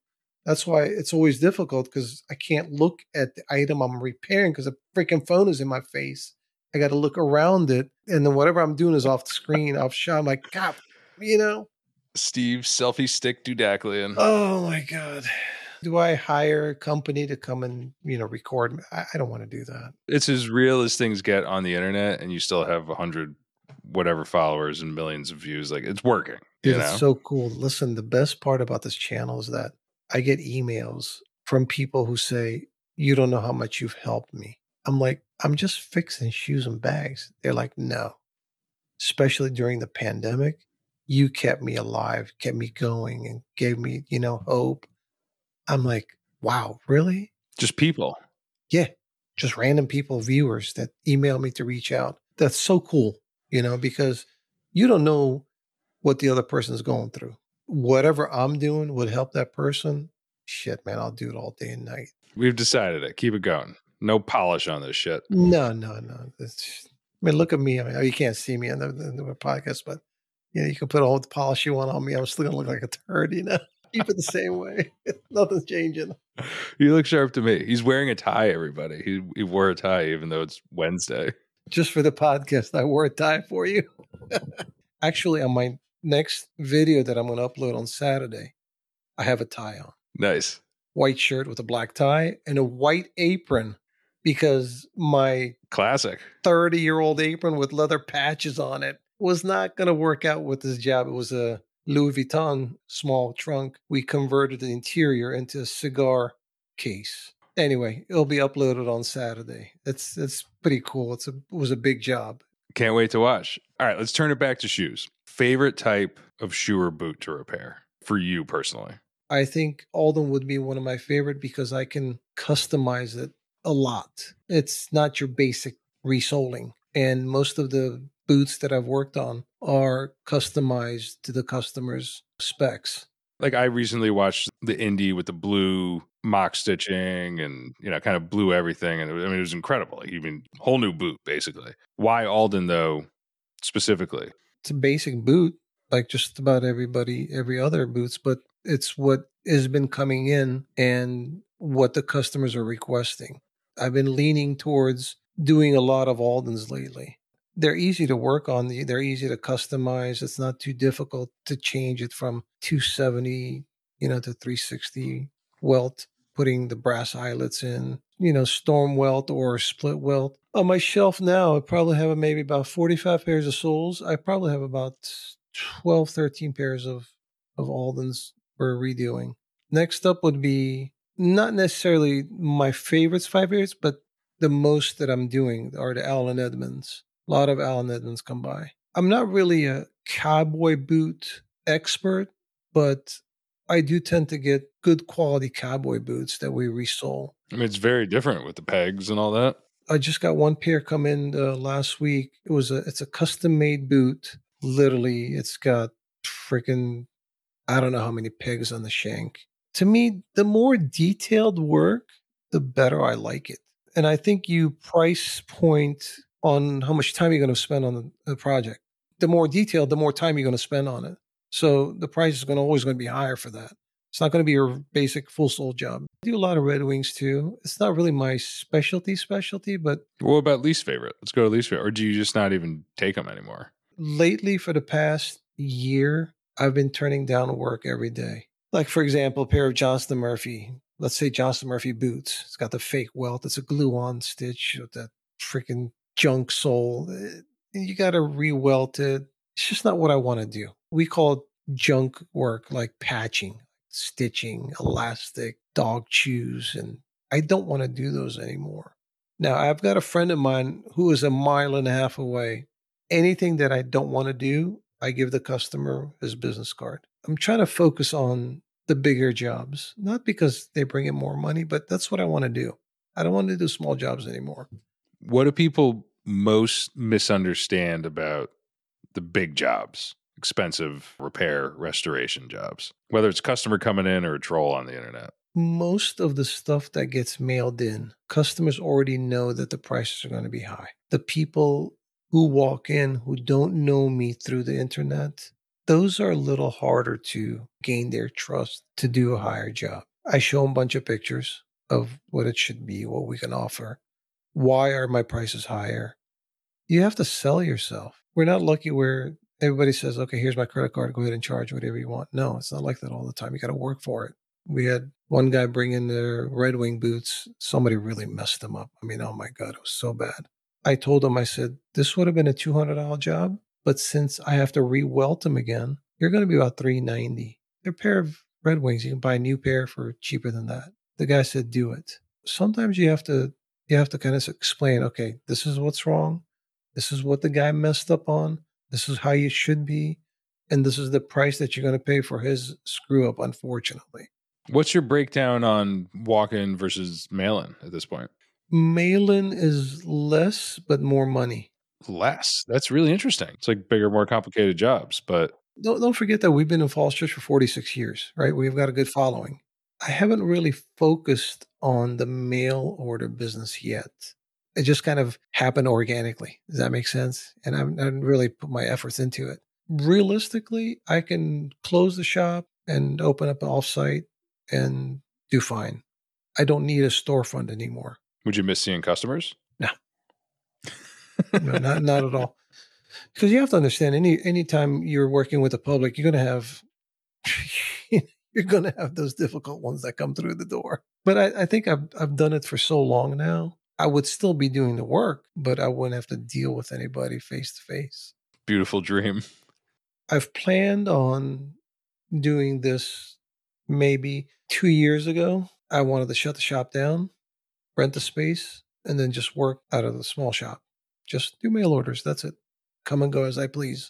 That's why it's always difficult because I can't look at the item I'm repairing because the freaking phone is in my face. I got to look around it. And then whatever I'm doing is off the screen, off shot. I'm like, God, you know? Steve selfie stick Dudaklian. Oh my God. Do I hire a company to come and, you know, record? I, I don't want to do that. It's as real as things get on the internet, and you still have a hundred whatever followers and millions of views. Like, it's working. Dude, you know? It's so cool. Listen, the best part about this channel is that I get emails from people who say, you don't know how much you've helped me. I'm like, I'm just fixing shoes and bags. They're like, no. Especially during the pandemic, you kept me alive, kept me going, and gave me, you know, hope. I'm like, wow, really? Just people. Yeah. Just random people, viewers that email me to reach out. That's so cool, you know, because you don't know what the other person's going through. Whatever I'm doing would help that person. Shit, man, I'll do it all day and night. We've decided it. Keep it going. No polish on this shit. No, no, no. It's, I mean, look at me. I mean, you can't see me on the, the, the podcast, but you know, you can put all the polish you want on me. I'm still gonna look like a turd, you know. Keep it the same way. Nothing's changing. You look sharp to me. He's wearing a tie, everybody. He, he wore a tie even though it's Wednesday. Just for the podcast, I wore a tie for you. Actually, on my next video that I'm going to upload on Saturday, I have a tie on. Nice. White shirt with a black tie and a white apron because my classic thirty-year-old apron with leather patches on it was not going to work out with this job. It was a Louis Vuitton small trunk. We converted the interior into a cigar case. Anyway, it'll be uploaded on Saturday. It's it's pretty cool. It's a, it was a big job. Can't wait to watch. All right, let's turn it back to shoes. Favorite type of shoe or boot to repair for you personally? I think Alden would be one of my favorite because I can customize it a lot. It's not your basic resoling. And most of the boots that I've worked on are customized to the customer's specs. Like I recently watched the Indy with the blue mock stitching and, you know, kind of blew everything. And it was, I mean, it was incredible. Like even whole new boot, basically. Why Alden, though, specifically? It's a basic boot, like just about everybody, every other boots, but it's what has been coming in and what the customers are requesting. I've been leaning towards doing a lot of Aldens lately. They're easy to work on. They're easy to customize. It's not too difficult to change it from two seventy, you know, to three sixty welt, putting the brass eyelets in, you know, storm welt or split welt. On my shelf now, I probably have maybe about forty-five pairs of soles. I probably have about twelve, thirteen pairs of, of Aldens for redoing. Next up would be not necessarily my favorites, five pairs, but the most that I'm doing are the Allen Edmonds. A lot of Allen Edmonds come by. I'm not really a cowboy boot expert, but I do tend to get good quality cowboy boots that we resole. I mean, it's very different with the pegs and all that. I just got one pair come in uh, last week. It was a it's a custom made boot. Literally, it's got freaking I don't know how many pegs on the shank. To me, the more detailed work, the better I like it. And I think you price point on how much time you're going to spend on the, the project. The more detailed, the more time you're going to spend on it. So the price is going to always going to be higher for that. It's not going to be your basic full sole job. I do a lot of Red Wings too. It's not really my specialty specialty, but what about least favorite? Let's go to least favorite. Or do you just not even take them anymore? Lately, for the past year, I've been turning down work every day. Like, for example, a pair of Johnston Murphy. Let's say Johnston Murphy boots. It's got the fake welt. It's a glue-on stitch with that freaking junk sole. You got to re-welt it. It's just not what I want to do. We call it junk work, like patching, stitching, elastic, dog chews, and I don't want to do those anymore. Now, I've got a friend of mine who is a mile and a half away. Anything that I don't want to do, I give the customer his business card. I'm trying to focus on the bigger jobs, not because they bring in more money, but that's what I want to do. I don't want to do small jobs anymore. What do people most misunderstand about the big jobs, expensive repair, restoration jobs, whether it's customer coming in or a troll on the internet? Most of the stuff that gets mailed in, customers already know that the prices are going to be high. The people who walk in who don't know me through the internet, those are a little harder to gain their trust to do a higher job. I show them a bunch of pictures of what it should be, what we can offer. Why are my prices higher? You have to sell yourself. We're not lucky where everybody says, okay, here's my credit card. Go ahead and charge whatever you want. No, it's not like that all the time. You got to work for it. We had one guy bring in their Red Wing boots. Somebody really messed them up. I mean, oh my God, it was so bad. I told him, I said, this would have been a two hundred dollars job, but since I have to re-welt them again, you're going to be about three hundred ninety dollars. They're a pair of Red Wings. You can buy a new pair for cheaper than that. The guy said, do it. Sometimes you have to, you have to kind of explain, okay, this is what's wrong. This is what the guy messed up on. This is how you should be. And this is the price that you're going to pay for his screw up, unfortunately. What's your breakdown on walk-in versus mail-in at this point? Mail-in is less, but more money. Less? That's really interesting. It's like bigger, more complicated jobs, but... Don't, don't forget that we've been in Falls Church for forty-six years, right? We've got a good following. I haven't really focused on the mail order business yet. It just kind of happened organically. Does that make sense? And I haven't really put my efforts into it. Realistically, I can close the shop and open up an offsite and do fine. I don't need a storefront anymore. Would you miss seeing customers? No. No, not, not at all. Because you have to understand, any anytime you're working with the public, you're going to have you're going to have those difficult ones that come through the door. But I, I think I've I've done it for so long now. I would still be doing the work, but I wouldn't have to deal with anybody face to face. Beautiful dream. I've planned on doing this maybe two years ago. I wanted to shut the shop down, rent the space, and then just work out of the small shop. Just do mail orders. That's it. Come and go as I please.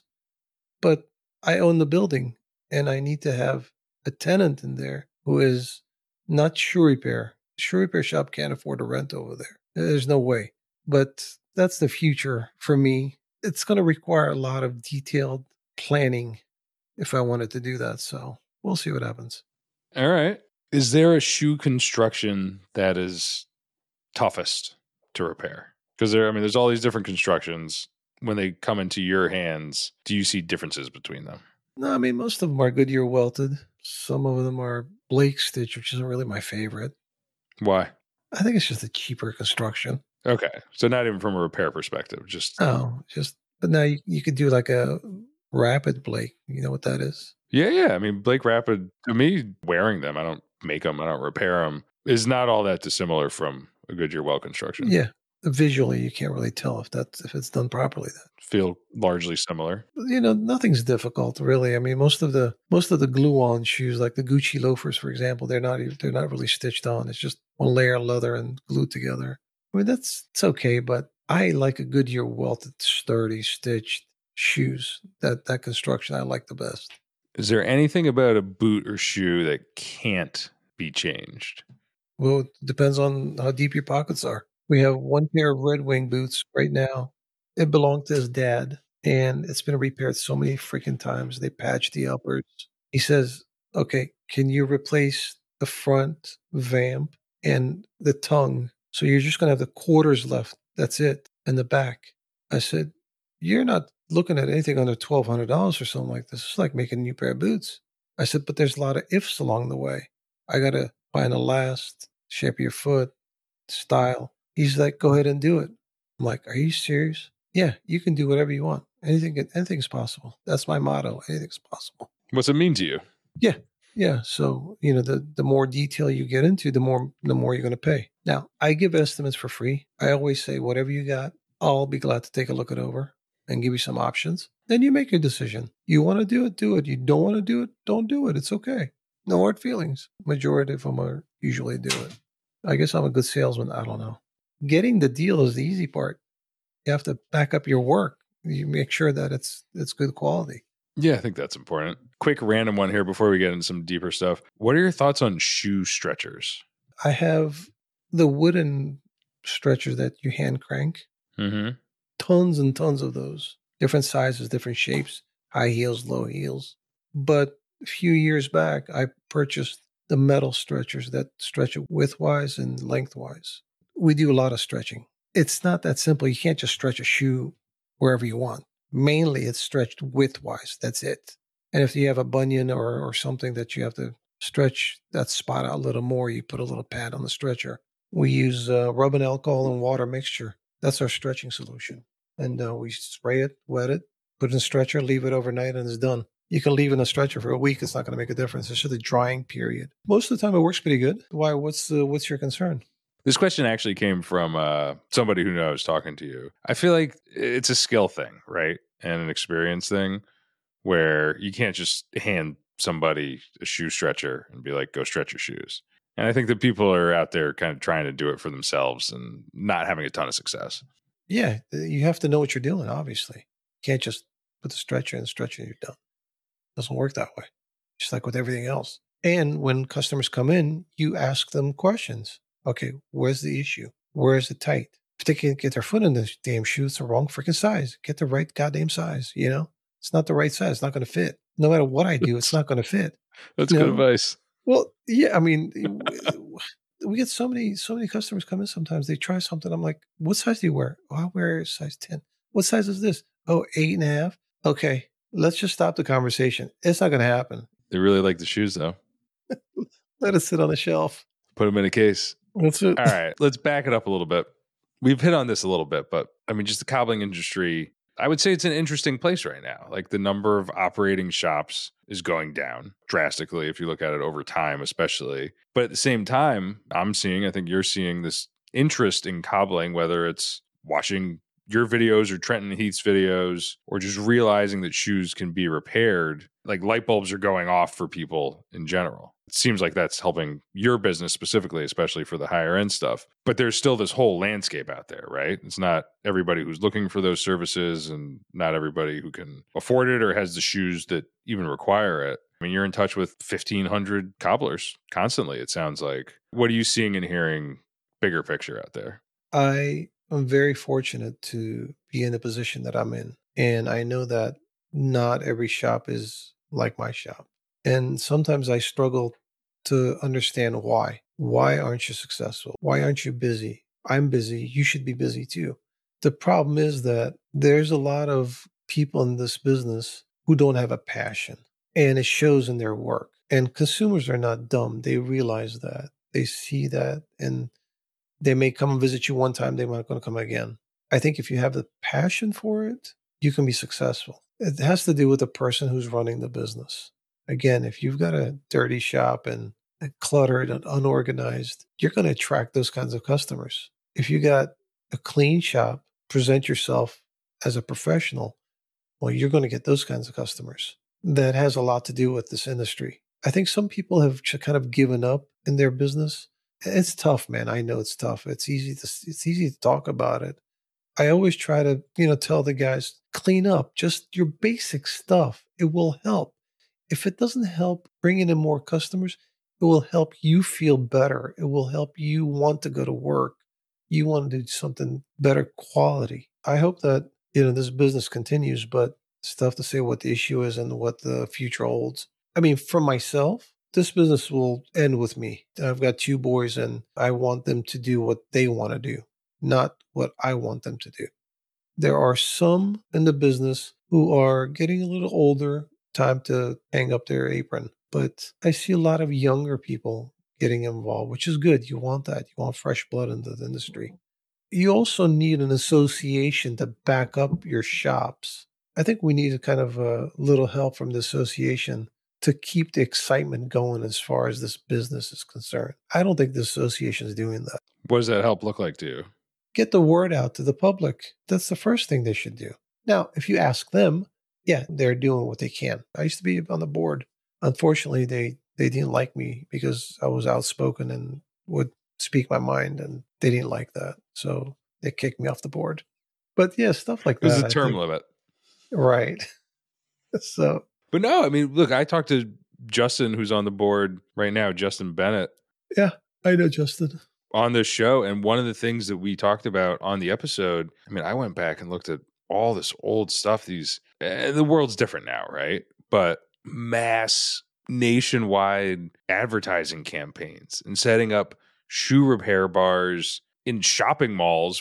But I own the building, and I need to have a tenant in there who is not shoe repair. Shoe repair shop can't afford to rent over there. There's no way. But that's the future for me. It's going to require a lot of detailed planning if I wanted to do that. So we'll see what happens. All right. Is there a shoe construction that is toughest to repair? Because there, I mean, there's all these different constructions. When they come into your hands, do you see differences between them? No, I mean, most of them are Goodyear welted. Some of them are Blake stitch, which isn't really my favorite. Why? I think it's just a cheaper construction. Okay. So not even from a repair perspective, just... Oh, just, but now you, you could do like a Rapid Blake. You know what that is? Yeah, yeah. I mean, Blake Rapid, to me, wearing them, I don't make them, I don't repair them, is not all that dissimilar from a Goodyear weld construction. Yeah. Visually, you can't really tell if that's if it's done properly. Then feel largely similar. You know, nothing's difficult really. I mean, most of the most of the glue-on shoes, like the Gucci loafers, for example, they're not even, they're not really stitched on. It's just one layer of leather and glued together. I mean, that's it's okay, but I like a Goodyear welted, sturdy, stitched shoes. That that construction I like the best. Is there anything about a boot or shoe that can't be changed? Well, it depends on how deep your pockets are. We have one pair of Red Wing boots right now. It belonged to his dad, and it's been repaired so many freaking times. They patched the uppers. He says, okay, can you replace the front vamp and the tongue? So you're just going to have the quarters left. That's it. And the back. I said, you're not looking at anything under twelve hundred dollars for something like this. It's like making a new pair of boots. I said, but there's a lot of ifs along the way. I got to find a last, shape of your foot, style. He's like, go ahead and do it. I'm like, are you serious? Yeah, you can do whatever you want. Anything, anything's possible. That's my motto. Anything's possible. What's it mean to you? Yeah, yeah. So, you know, the, the more detail you get into, the more the more you're going to pay. Now, I give estimates for free. I always say, whatever you got, I'll be glad to take a look it over and give you some options. Then you make your decision. You want to do it, do it. You don't want to do it, don't do it. It's okay. No hard feelings. Majority of them are usually do it. I guess I'm a good salesman. I don't know. Getting the deal is the easy part. You have to back up your work. You make sure that it's it's good quality. Yeah, I think that's important. Quick random one here before we get into some deeper stuff. What are your thoughts on shoe stretchers? I have the wooden stretchers that you hand crank. Mm-hmm. Tons and tons of those. Different sizes, different shapes, high heels, low heels. But a few years back, I purchased the metal stretchers that stretch it widthwise and lengthwise. We do a lot of stretching. It's not that simple. You can't just stretch a shoe wherever you want. Mainly, it's stretched widthwise. That's it. And if you have a bunion or, or something that you have to stretch that spot out a little more, you put a little pad on the stretcher. We use uh, rubbing alcohol and water mixture. That's our stretching solution. And uh, we spray it, wet it, put it in a stretcher, leave it overnight, and it's done. You can leave it in a stretcher for a week. It's not going to make a difference. It's just a drying period. Most of the time, it works pretty good. Why? What's the, what's your concern? This question actually came from uh, somebody who knows talking to you. I feel like it's a skill thing, right? And an experience thing where you can't just hand somebody a shoe stretcher and be like, go stretch your shoes. And I think that people are out there kind of trying to do it for themselves and not having a ton of success. Yeah, you have to know what you're doing, obviously. You can't just put the stretcher in the stretcher and you're done. It doesn't work that way, just like with everything else. And when customers come in, you ask them questions. Okay, where's the issue? Where is it tight? If they can't get their foot in the damn shoe, it's the wrong freaking size. Get the right goddamn size, you know? It's not the right size. It's not going to fit. No matter what I do, it's not going to fit. That's you good know? advice. Well, yeah, I mean, we get so many, so many customers come in sometimes. They try something. I'm like, what size do you wear? Oh, I wear size ten. What size is this? Oh, eight and a half. Okay, let's just stop the conversation. It's not going to happen. They really like the shoes, though. Let it sit on the shelf. Put them in a case. That's it. All right, let's back it up a little bit. We've hit on this a little bit, but I mean, just the cobbling industry, I would say it's an interesting place right now. Like the number of operating shops is going down drastically if you look at it over time, especially. But at the same time, I'm seeing, I think you're seeing this interest in cobbling, whether it's watching your videos or Trenton Heath's videos or just realizing that shoes can be repaired. Like light bulbs are going off for people in general. It seems like that's helping your business specifically, especially for the higher end stuff. But there's still this whole landscape out there, right? It's not everybody who's looking for those services and not everybody who can afford it or has the shoes that even require it. I mean, you're in touch with fifteen hundred cobblers constantly, it sounds like. What are you seeing and hearing bigger picture out there? I am very fortunate to be in the position that I'm in. And I know that not every shop is like my shop. And sometimes I struggle to understand why. Why aren't you successful? Why aren't you busy? I'm busy. You should be busy too. The problem is that there's a lot of people in this business who don't have a passion, and it shows in their work. And consumers are not dumb. They realize that. They see that, and they may come and visit you one time. They're not going to come again. I think if you have the passion for it, you can be successful. It has to do with the person who's running the business. Again, if you've got a dirty shop and cluttered and unorganized, you're going to attract those kinds of customers. If you got a clean shop, present yourself as a professional, well, you're going to get those kinds of customers. That has a lot to do with this industry. I think some people have kind of given up in their business. It's tough, man. I know it's tough. It's easy to it's easy to talk about it. I always try to, you know, tell the guys, clean up just your basic stuff. It will help. If it doesn't help bringing in more customers, it will help you feel better. It will help you want to go to work. You want to do something better quality. I hope that, you know, this business continues, but it's tough to say what the issue is and what the future holds. I mean, for myself, this business will end with me. I've got two boys and I want them to do what they want to do, not what I want them to do. There are some in the business who are getting a little older, time to hang up their apron. But I see a lot of younger people getting involved, which is good. You want that. You want fresh blood into the industry. You also need an association to back up your shops. I think we need a kind of a little help from the association to keep the excitement going as far as this business is concerned. I don't think the association is doing that. What does that help look like to you? Get the word out to the public. That's the first thing they should do. Now, if you ask them, yeah, they're doing what they can. I used to be on the board. Unfortunately, they, they didn't like me because I was outspoken and would speak my mind, and they didn't like that. So they kicked me off the board. But yeah, stuff like that. There's a term limit. Right. So. But no, I mean, look, I talked to Justin, who's on the board right now, Justin Bennett. Yeah, I know Justin. On this show. And one of the things that we talked about on the episode, I mean, I went back and looked at all this old stuff. These, eh, the world's different now, right? But mass nationwide advertising campaigns and setting up shoe repair bars in shopping malls when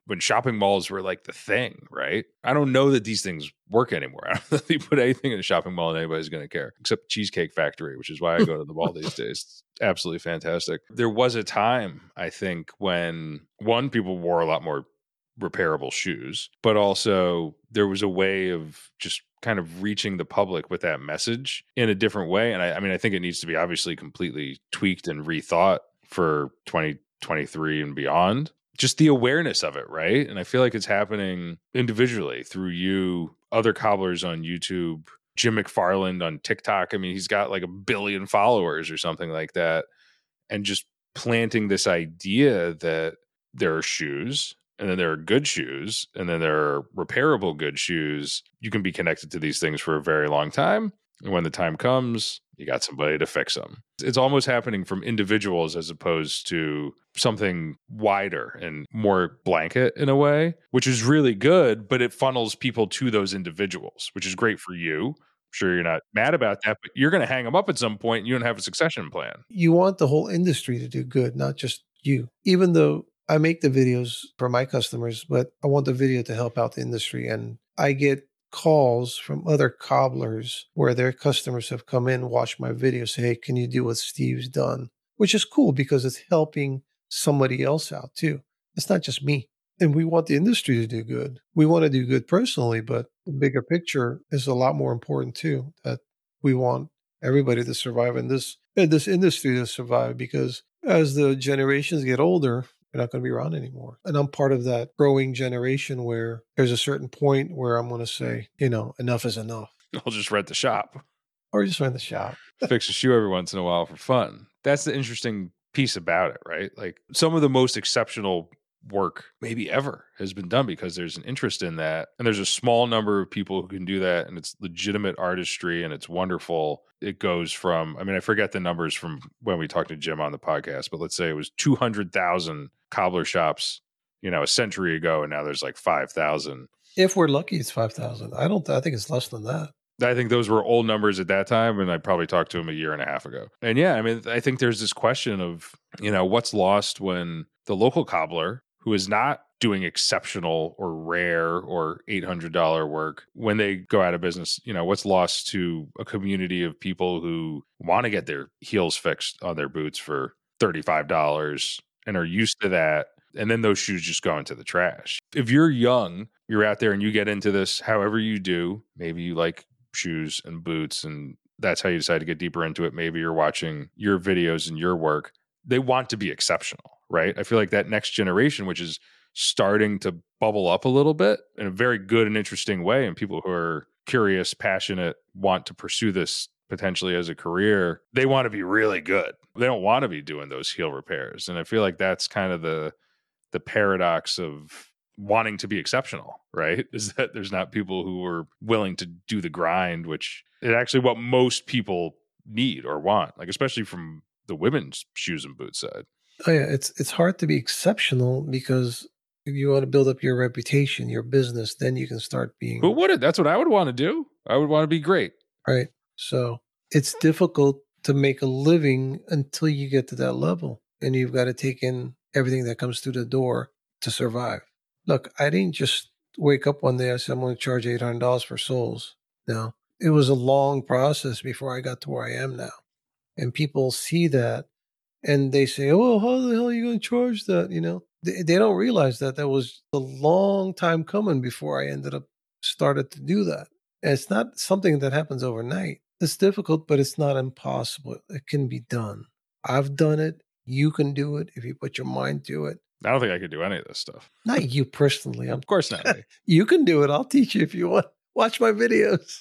when shopping malls were like the thing, right? I don't know that these things work anymore. I don't know if you put anything in a shopping mall and anybody's going to care, except Cheesecake Factory, which is why I go to the mall these days. It's absolutely fantastic. There was a time, I think, when one, people wore a lot more repairable shoes, but also there was a way of just kind of reaching the public with that message in a different way. And I, I mean, I think it needs to be obviously completely tweaked and rethought for twenty twenty-three and beyond. Just the awareness of it, right? And I feel like it's happening individually through you, other cobblers on YouTube, Jim McFarland on TikTok. I mean, he's got like a billion followers or something like that. And just planting this idea that there are shoes, and then there are good shoes, and then there are repairable good shoes. You can be connected to these things for a very long time. And when the time comes, you got somebody to fix them. It's almost happening from individuals as opposed to something wider and more blanket in a way, which is really good, but it funnels people to those individuals, which is great for you. I'm sure you're not mad about that, but you're going to hang them up at some point and you don't have a succession plan. You want the whole industry to do good, not just you. Even though I make the videos for my customers, but I want the video to help out the industry. And I get calls from other cobblers where their customers have come in, watched my video, say, hey, can you do what Steve's done? Which is cool because it's helping somebody else out too. It's not just me. And we want the industry to do good. We want to do good personally, but the bigger picture is a lot more important too, that we want everybody to survive in this, in this industry to survive, because as the generations get older, they're not going to be around anymore. And I'm part of that growing generation where there's a certain point where I'm going to say, you know, enough is enough. I'll just rent the shop. Or just rent the shop. Fix a shoe every once in a while for fun. That's the interesting piece about it, right? Like some of the most exceptional work maybe ever has been done because there's an interest in that. And there's a small number of people who can do that. And it's legitimate artistry and it's wonderful. It goes from, I mean, I forget the numbers from when we talked to Jim on the podcast, but let's say it was two hundred thousand cobbler shops, you know, a century ago. And now there's like five thousand. If we're lucky, it's five thousand. I don't, I think it's less than that. I think those were old numbers at that time, and I probably talked to him a year and a half ago. And yeah, I mean, I think there's this question of, you know, what's lost when the local cobbler, who is not doing exceptional or rare or eight hundred dollars work, when they go out of business, you know, what's lost to a community of people who want to get their heels fixed on their boots for thirty-five dollars and are used to that. And then those shoes just go into the trash. If you're young, you're out there and you get into this, however you do, maybe you like shoes and boots and that's how you decide to get deeper into it. Maybe you're watching your videos and your work. They want to be exceptional, right? I feel like that next generation, which is starting to bubble up a little bit in a very good and interesting way, and people who are curious, passionate, want to pursue this potentially as a career, they want to be really good. They don't want to be doing those heel repairs. And I feel like that's kind of the the paradox of wanting to be exceptional, right? Is that there's not people who are willing to do the grind, which is actually what most people need or want, like especially from the women's shoes and boots side. Oh yeah, it's it's hard to be exceptional because if you want to build up your reputation, your business, then you can start being. Who would it? That's what I would want to do. I would want to be great. Right. So it's difficult to make a living until you get to that level, and you've got to take in everything that comes through the door to survive. Look, I didn't just wake up one day and say, I'm going to charge eight hundred dollars for soles. No, it was a long process before I got to where I am now. And people see that and they say, oh, how the hell are you going to charge that? You know, they, they don't realize that that was a long time coming before I ended up started to do that. And it's not something that happens overnight. It's difficult, but it's not impossible. It can be done. I've done it. You can do it if you put your mind to it. I don't think I could do any of this stuff. Not you personally. I'm, of course not. You can do it. I'll teach you if you want. Watch my videos.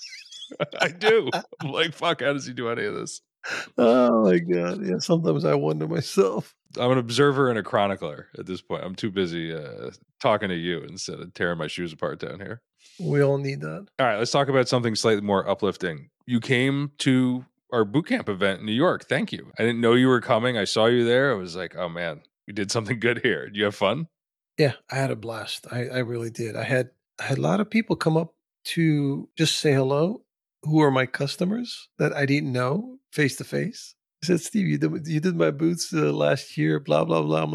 I do. I'm like, fuck, how does he do any of this? Oh, my God. Yeah, sometimes I wonder myself. I'm an observer and a chronicler at this point. I'm too busy uh, talking to you instead of tearing my shoes apart down here. We all need that. All right, let's talk about something slightly more uplifting. You came to our boot camp event in New York. Thank you. I didn't know you were coming. I saw you there. I was like, oh, man. We did something good here. Did you have fun? Yeah, I had a blast. I, I really did. I had I had a lot of people come up to just say hello who are my customers that I didn't know face to face. I said, Steve, you did, you did my boots uh, last year, blah, blah, blah. I'm like,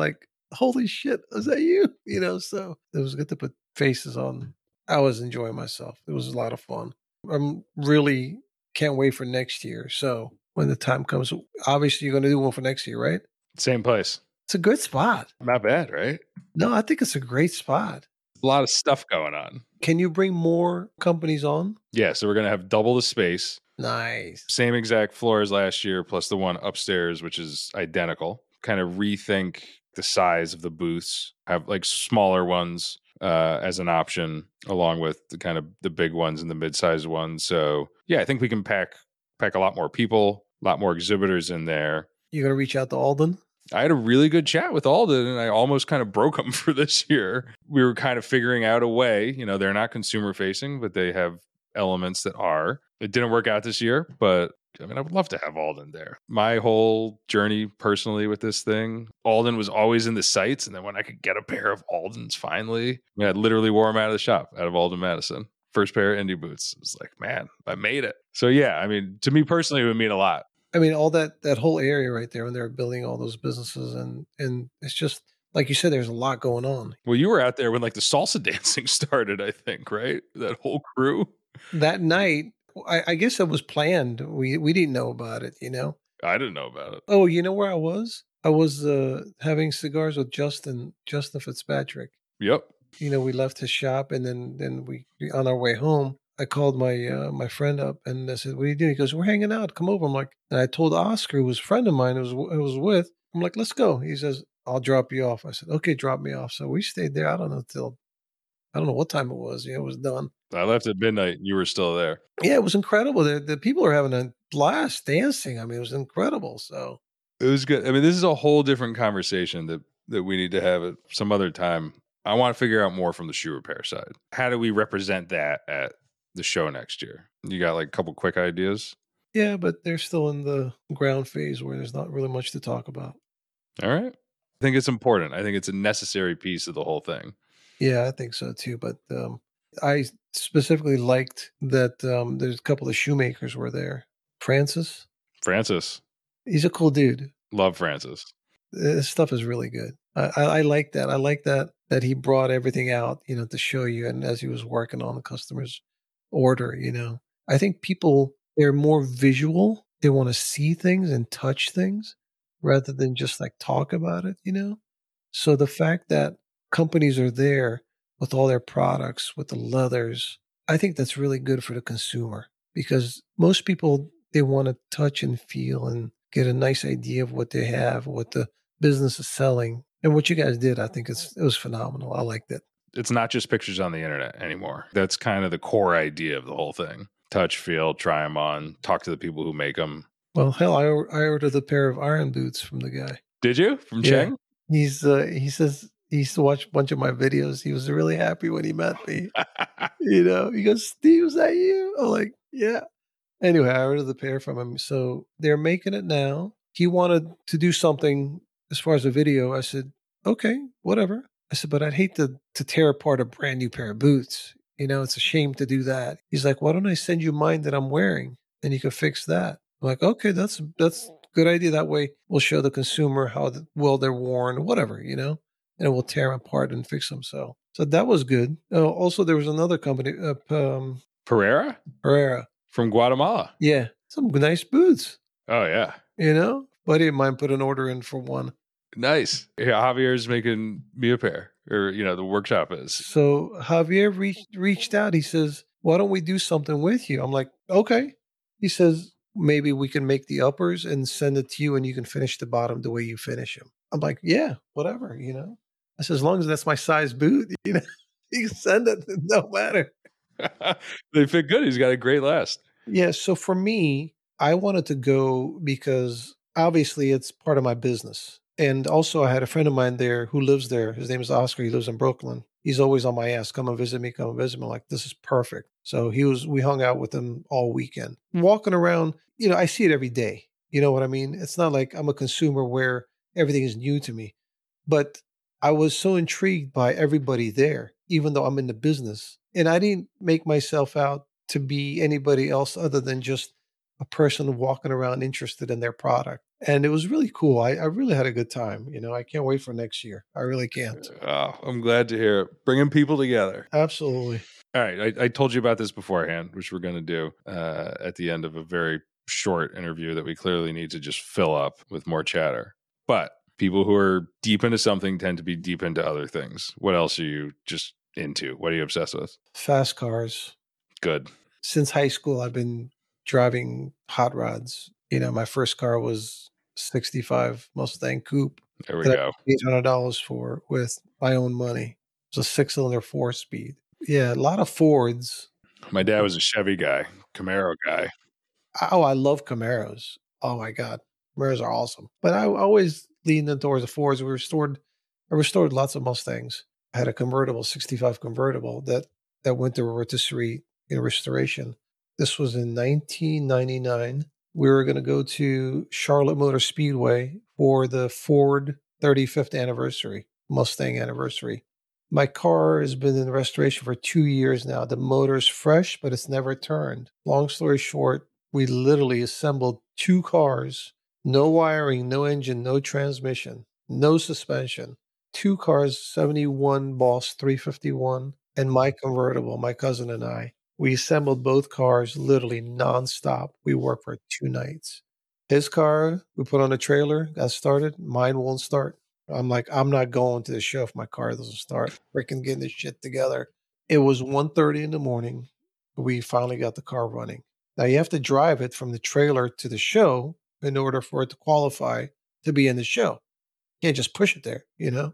holy shit, is that you? You know, so it was good to put faces on. I was enjoying myself. It was a lot of fun. I'm really can't wait for next year. So when the time comes, obviously you're going to do one for next year, right? Same place. It's a good spot. Not bad, right? No, I think it's a great spot. A lot of stuff going on. Can you bring more companies on? Yeah, so we're going to have double the space. Nice. Same exact floor as last year, plus the one upstairs, which is identical. Kind of rethink the size of the booths, have like smaller ones uh, as an option, along with the kind of the big ones and the mid-sized ones. So yeah, I think we can pack pack a lot more people, a lot more exhibitors in there. You going to reach out to Alden? I had a really good chat with Alden, and I almost kind of broke them for this year. We were kind of figuring out a way. You know, they're not consumer facing, but they have elements that are. It didn't work out this year, but I mean, I would love to have Alden there. My whole journey personally with this thing, Alden was always in the sights. And then when I could get a pair of Aldens finally, I, mean, I literally wore them out of the shop, out of Alden Madison. First pair of indie boots. It was like, man, I made it. So yeah, I mean, to me personally, it would mean a lot. I mean, all that that whole area right there when they were building all those businesses, and and it's just like you said, there's a lot going on. Well, you were out there when like the salsa dancing started, I think, right? That whole crew. That night, I, I guess it was planned. We we didn't know about it, you know. I didn't know about it. Oh, you know where I was? I was uh, having cigars with Justin Justin Fitzpatrick. Yep. You know, we left his shop, and then then we on our way home. I called my uh, my friend up and I said, "What are you doing?" He goes, "We're hanging out. Come over." I'm like, and I told Oscar, who was a friend of mine, who was I was with. I'm like, "Let's go." He says, "I'll drop you off." I said, "Okay, drop me off." So we stayed there. I don't know till I don't know what time it was. Yeah, it was done. I left at midnight. You were still there. Yeah, it was incredible. The the people are having a blast dancing. I mean, it was incredible. So it was good. I mean, this is a whole different conversation that that we need to have at some other time. I want to figure out more from the shoe repair side. How do we represent that at the show next year? You got like a couple quick ideas? Yeah, but they're still in the ground phase where there's not really much to talk about. All right. I think it's important. I think it's a necessary piece of the whole thing. Yeah, I think so too. But um, I specifically liked that um, there's a couple of shoemakers were there. Francis. Francis. He's a cool dude. Love Francis. His stuff is really good. I, I, I like that. I like that that he brought everything out, you know, to show you. And as he was working on the customer's order, you know, I think people, they're more visual. They want to see things and touch things rather than just like talk about it, you know? So the fact that companies are there with all their products, with the leathers, I think that's really good for the consumer because most people, they want to touch and feel and get a nice idea of what they have, what the business is selling. And what you guys did, I think it's, it was phenomenal. I liked it. It's not just pictures on the internet anymore. That's kind of the core idea of the whole thing. Touch, feel, try them on, talk to the people who make them. Well, hell, I, I ordered a pair of iron boots from the guy. Did you? From Yeah. Cheng? He's uh, he says he used to watch a bunch of my videos. He was really happy when he met me. You know, he goes, "Steve, is that you?" I'm like, "Yeah." Anyway, I ordered the pair from him. So they're making it now. He wanted to do something as far as a video. I said, "Okay, whatever." I said, "But I'd hate to to tear apart a brand new pair of boots. You know, it's a shame to do that." He's like, "Why don't I send you mine that I'm wearing and you can fix that?" I'm like, "Okay, that's that's a good idea. That way we'll show the consumer how the, well they're worn, whatever, you know, and we'll tear them apart and fix them." So, so that was good. Uh, also, there was another company, uh, um, Pereira? Herrera. From Guatemala. Yeah, some nice boots. Oh, yeah. You know, buddy of mine put an order in for one. Nice. Yeah, Javier's making me a pair, or, you know, the workshop is. So Javier reached reached out. He says, "Why don't we do something with you?" I'm like, "Okay." He says, "Maybe we can make the uppers and send it to you and you can finish the bottom the way you finish them." I'm like, "Yeah, whatever, you know." I said, "As long as that's my size boot, you know, you can send it, no matter." They fit good. He's got a great last. Yeah, so for me, I wanted to go because obviously it's part of my business. And also I had a friend of mine there who lives there. His name is Oscar. He lives in Brooklyn. He's always on my ass. "Come and visit me, come and visit me." I'm like, this is perfect. So he was, we hung out with him all weekend. Walking around, you know, I see it every day. You know what I mean? It's not like I'm a consumer where everything is new to me. But I was so intrigued by everybody there, even though I'm in the business. And I didn't make myself out to be anybody else other than just a person walking around interested in their product. And it was really cool. I, I really had a good time. You know, I can't wait for next year. I really can't. Oh, I'm glad to hear it. Bringing people together. Absolutely. All right. I, I told you about this beforehand, which we're going to do uh, at the end of a very short interview that we clearly need to just fill up with more chatter. But people who are deep into something tend to be deep into other things. What else are you just into? What are you obsessed with? Fast cars. Good. Since high school, I've been driving hot rods. You know, my first car was sixty-five Mustang Coupe. There we that I go. paid eight hundred dollars for with my own money. It was a six-cylinder four-speed. Yeah, a lot of Fords. My dad was a Chevy guy, Camaro guy. Oh, I love Camaros. Oh my God. Camaros are awesome. But I always leaned in towards the Fords. We restored, I restored lots of Mustangs. I had a convertible, sixty-five convertible that, that went through a rotisserie in restoration. This was in nineteen ninety-nine. We were going to go to Charlotte Motor Speedway for the Ford thirty-fifth anniversary, Mustang anniversary. My car has been in restoration for two years now. The motor's fresh, but it's never turned. Long story short, we literally assembled two cars, no wiring, no engine, no transmission, no suspension. Two cars, seventy-one Boss three fifty-one, and my convertible, my cousin and I. We assembled both cars literally nonstop. We worked for two nights. His car, we put on a trailer, got started. Mine won't start. I'm like, I'm not going to the show if my car doesn't start. Freaking getting this shit together. It was one thirty in the morning. We finally got the car running. Now you have to drive it from the trailer to the show in order for it to qualify to be in the show. You can't just push it there, you know?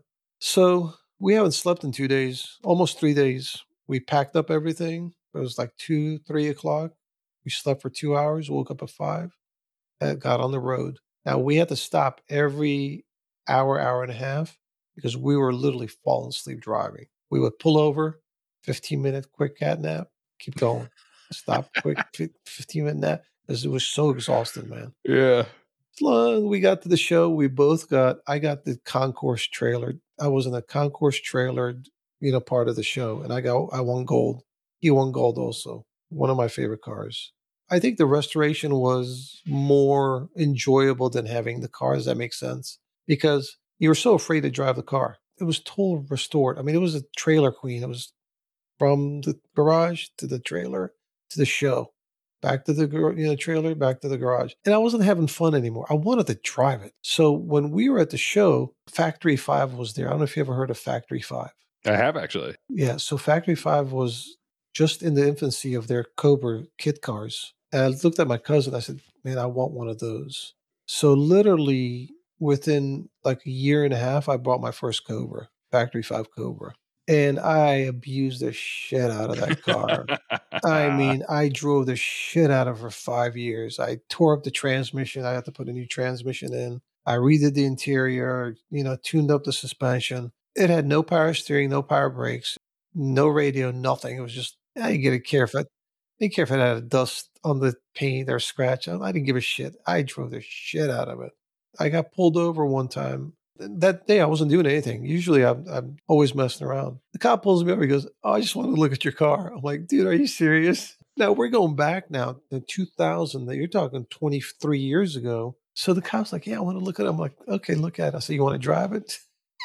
So we haven't slept in two days, almost three days. We packed up everything. It was like two, three o'clock. We slept for two hours, woke up at five, and got on the road. Now we had to stop every hour, hour and a half, because we were literally falling asleep driving. We would pull over, fifteen minute quick cat nap, keep going. Stop quick, fifteen minute nap, because it was so exhausting, man. Yeah. So we got to the show. We both got, I got the concourse trailer. I was in a concourse trailer, you know, part of the show, and I got, I won gold. He won gold also. One of my favorite cars. I think the restoration was more enjoyable than having the car. Does that make sense? Because you were so afraid to drive the car. It was total restored. I mean, it was a trailer queen. It was from the garage to the trailer to the show, back to the you know, trailer, back to the garage. And I wasn't having fun anymore. I wanted to drive it. So when we were at the show, Factory Five was there. I don't know if you ever heard of Factory Five. I have actually. Yeah. So Factory Five was just in the infancy of their Cobra kit cars. And I looked at my cousin. I said, man, I want one of those. So literally within like a year and a half, I bought my first Cobra, Factory Five Cobra. And I abused the shit out of that car. I mean, I drove the shit out of her for five years. I tore up the transmission. I had to put a new transmission in. I redid the interior, you know, tuned up the suspension. It had no power steering, no power brakes, no radio, nothing. It was just, I didn't get a care if it, I didn't care if it had a dust on the paint or scratch. I didn't give a shit. I drove the shit out of it. I got pulled over one time. That day, I wasn't doing anything. Usually, I'm, I'm always messing around. The cop pulls me over. He goes, oh, I just wanted to look at your car. I'm like, dude, are you serious? Now, we're going back now to two thousand. You're talking twenty-three years ago. So the cop's like, yeah, I want to look at it. I'm like, okay, look at it. I said, you want to drive it?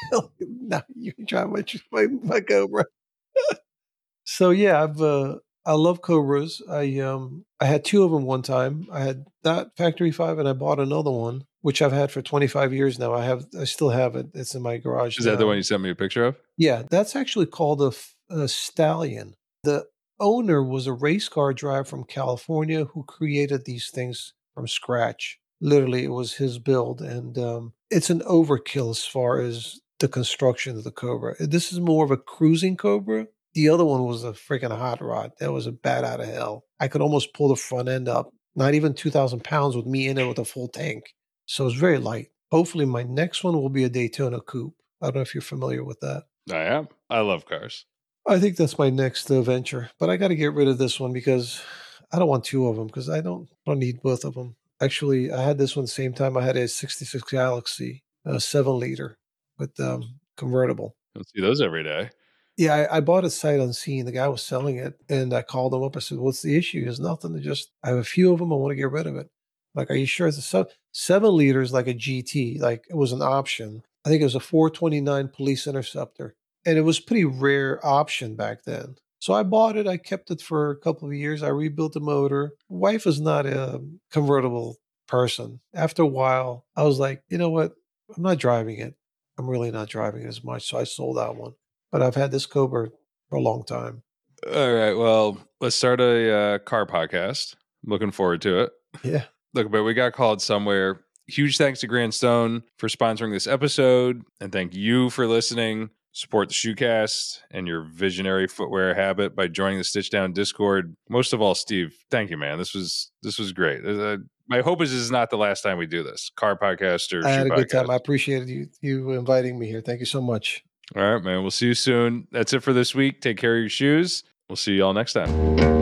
No, you can drive my, my, my Cobra. So, yeah, I've... Uh, I love Cobras. I um I had two of them one time. I had that Factory Five, and I bought another one, which I've had for twenty-five years now. I have, I still have it. It's in my garage. Is now. that the one you sent me a picture of? Yeah, that's actually called a, a Stallion. The owner was a race car driver from California who created these things from scratch. Literally, it was his build, and um, it's an overkill as far as the construction of the Cobra. This is more of a cruising Cobra. The other one was a freaking hot rod. That was a bat out of hell. I could almost pull the front end up. Not even two thousand pounds with me in it with a full tank. So it's very light. Hopefully my next one will be a Daytona Coupe. I don't know if you're familiar with that. I am. I love cars. I think that's my next uh, venture. But I got to get rid of this one because I don't want two of them because I don't, I don't need both of them. Actually, I had this one the same time I had a sixty-six Galaxy, a seven liter with um, convertible. Don't see those every day. Yeah, I, I bought it sight unseen. The guy was selling it, and I called him up. I said, what's the issue? There's nothing. To just, I have a few of them. I want to get rid of it. Like, are you sure it's a seven, seven liters like a G T? Like, it was an option. I think it was a four twenty-nine Police Interceptor. And it was a pretty rare option back then. So I bought it. I kept it for a couple of years. I rebuilt the motor. Wife is not a convertible person. After a while, I was like, you know what? I'm not driving it. I'm really not driving it as much. So I sold that one. But I've had this Cobra for a long time. All right. Well, let's start a uh, car podcast. I'm looking forward to it. Yeah. Look, but we got called somewhere. Huge thanks to Grand Stone for sponsoring this episode. And thank you for listening. Support the Shoecast and your visionary footwear habit by joining the Stitch Down Discord. Most of all, Steve, thank you, man. This was this was great. Uh, my hope is this is not the last time we do this. Car podcast or I had shoe a good podcast. time. I appreciated you you inviting me here. Thank you so much. All right, man. We'll see you soon. That's it for this week. Take care of your shoes. We'll see you all next time.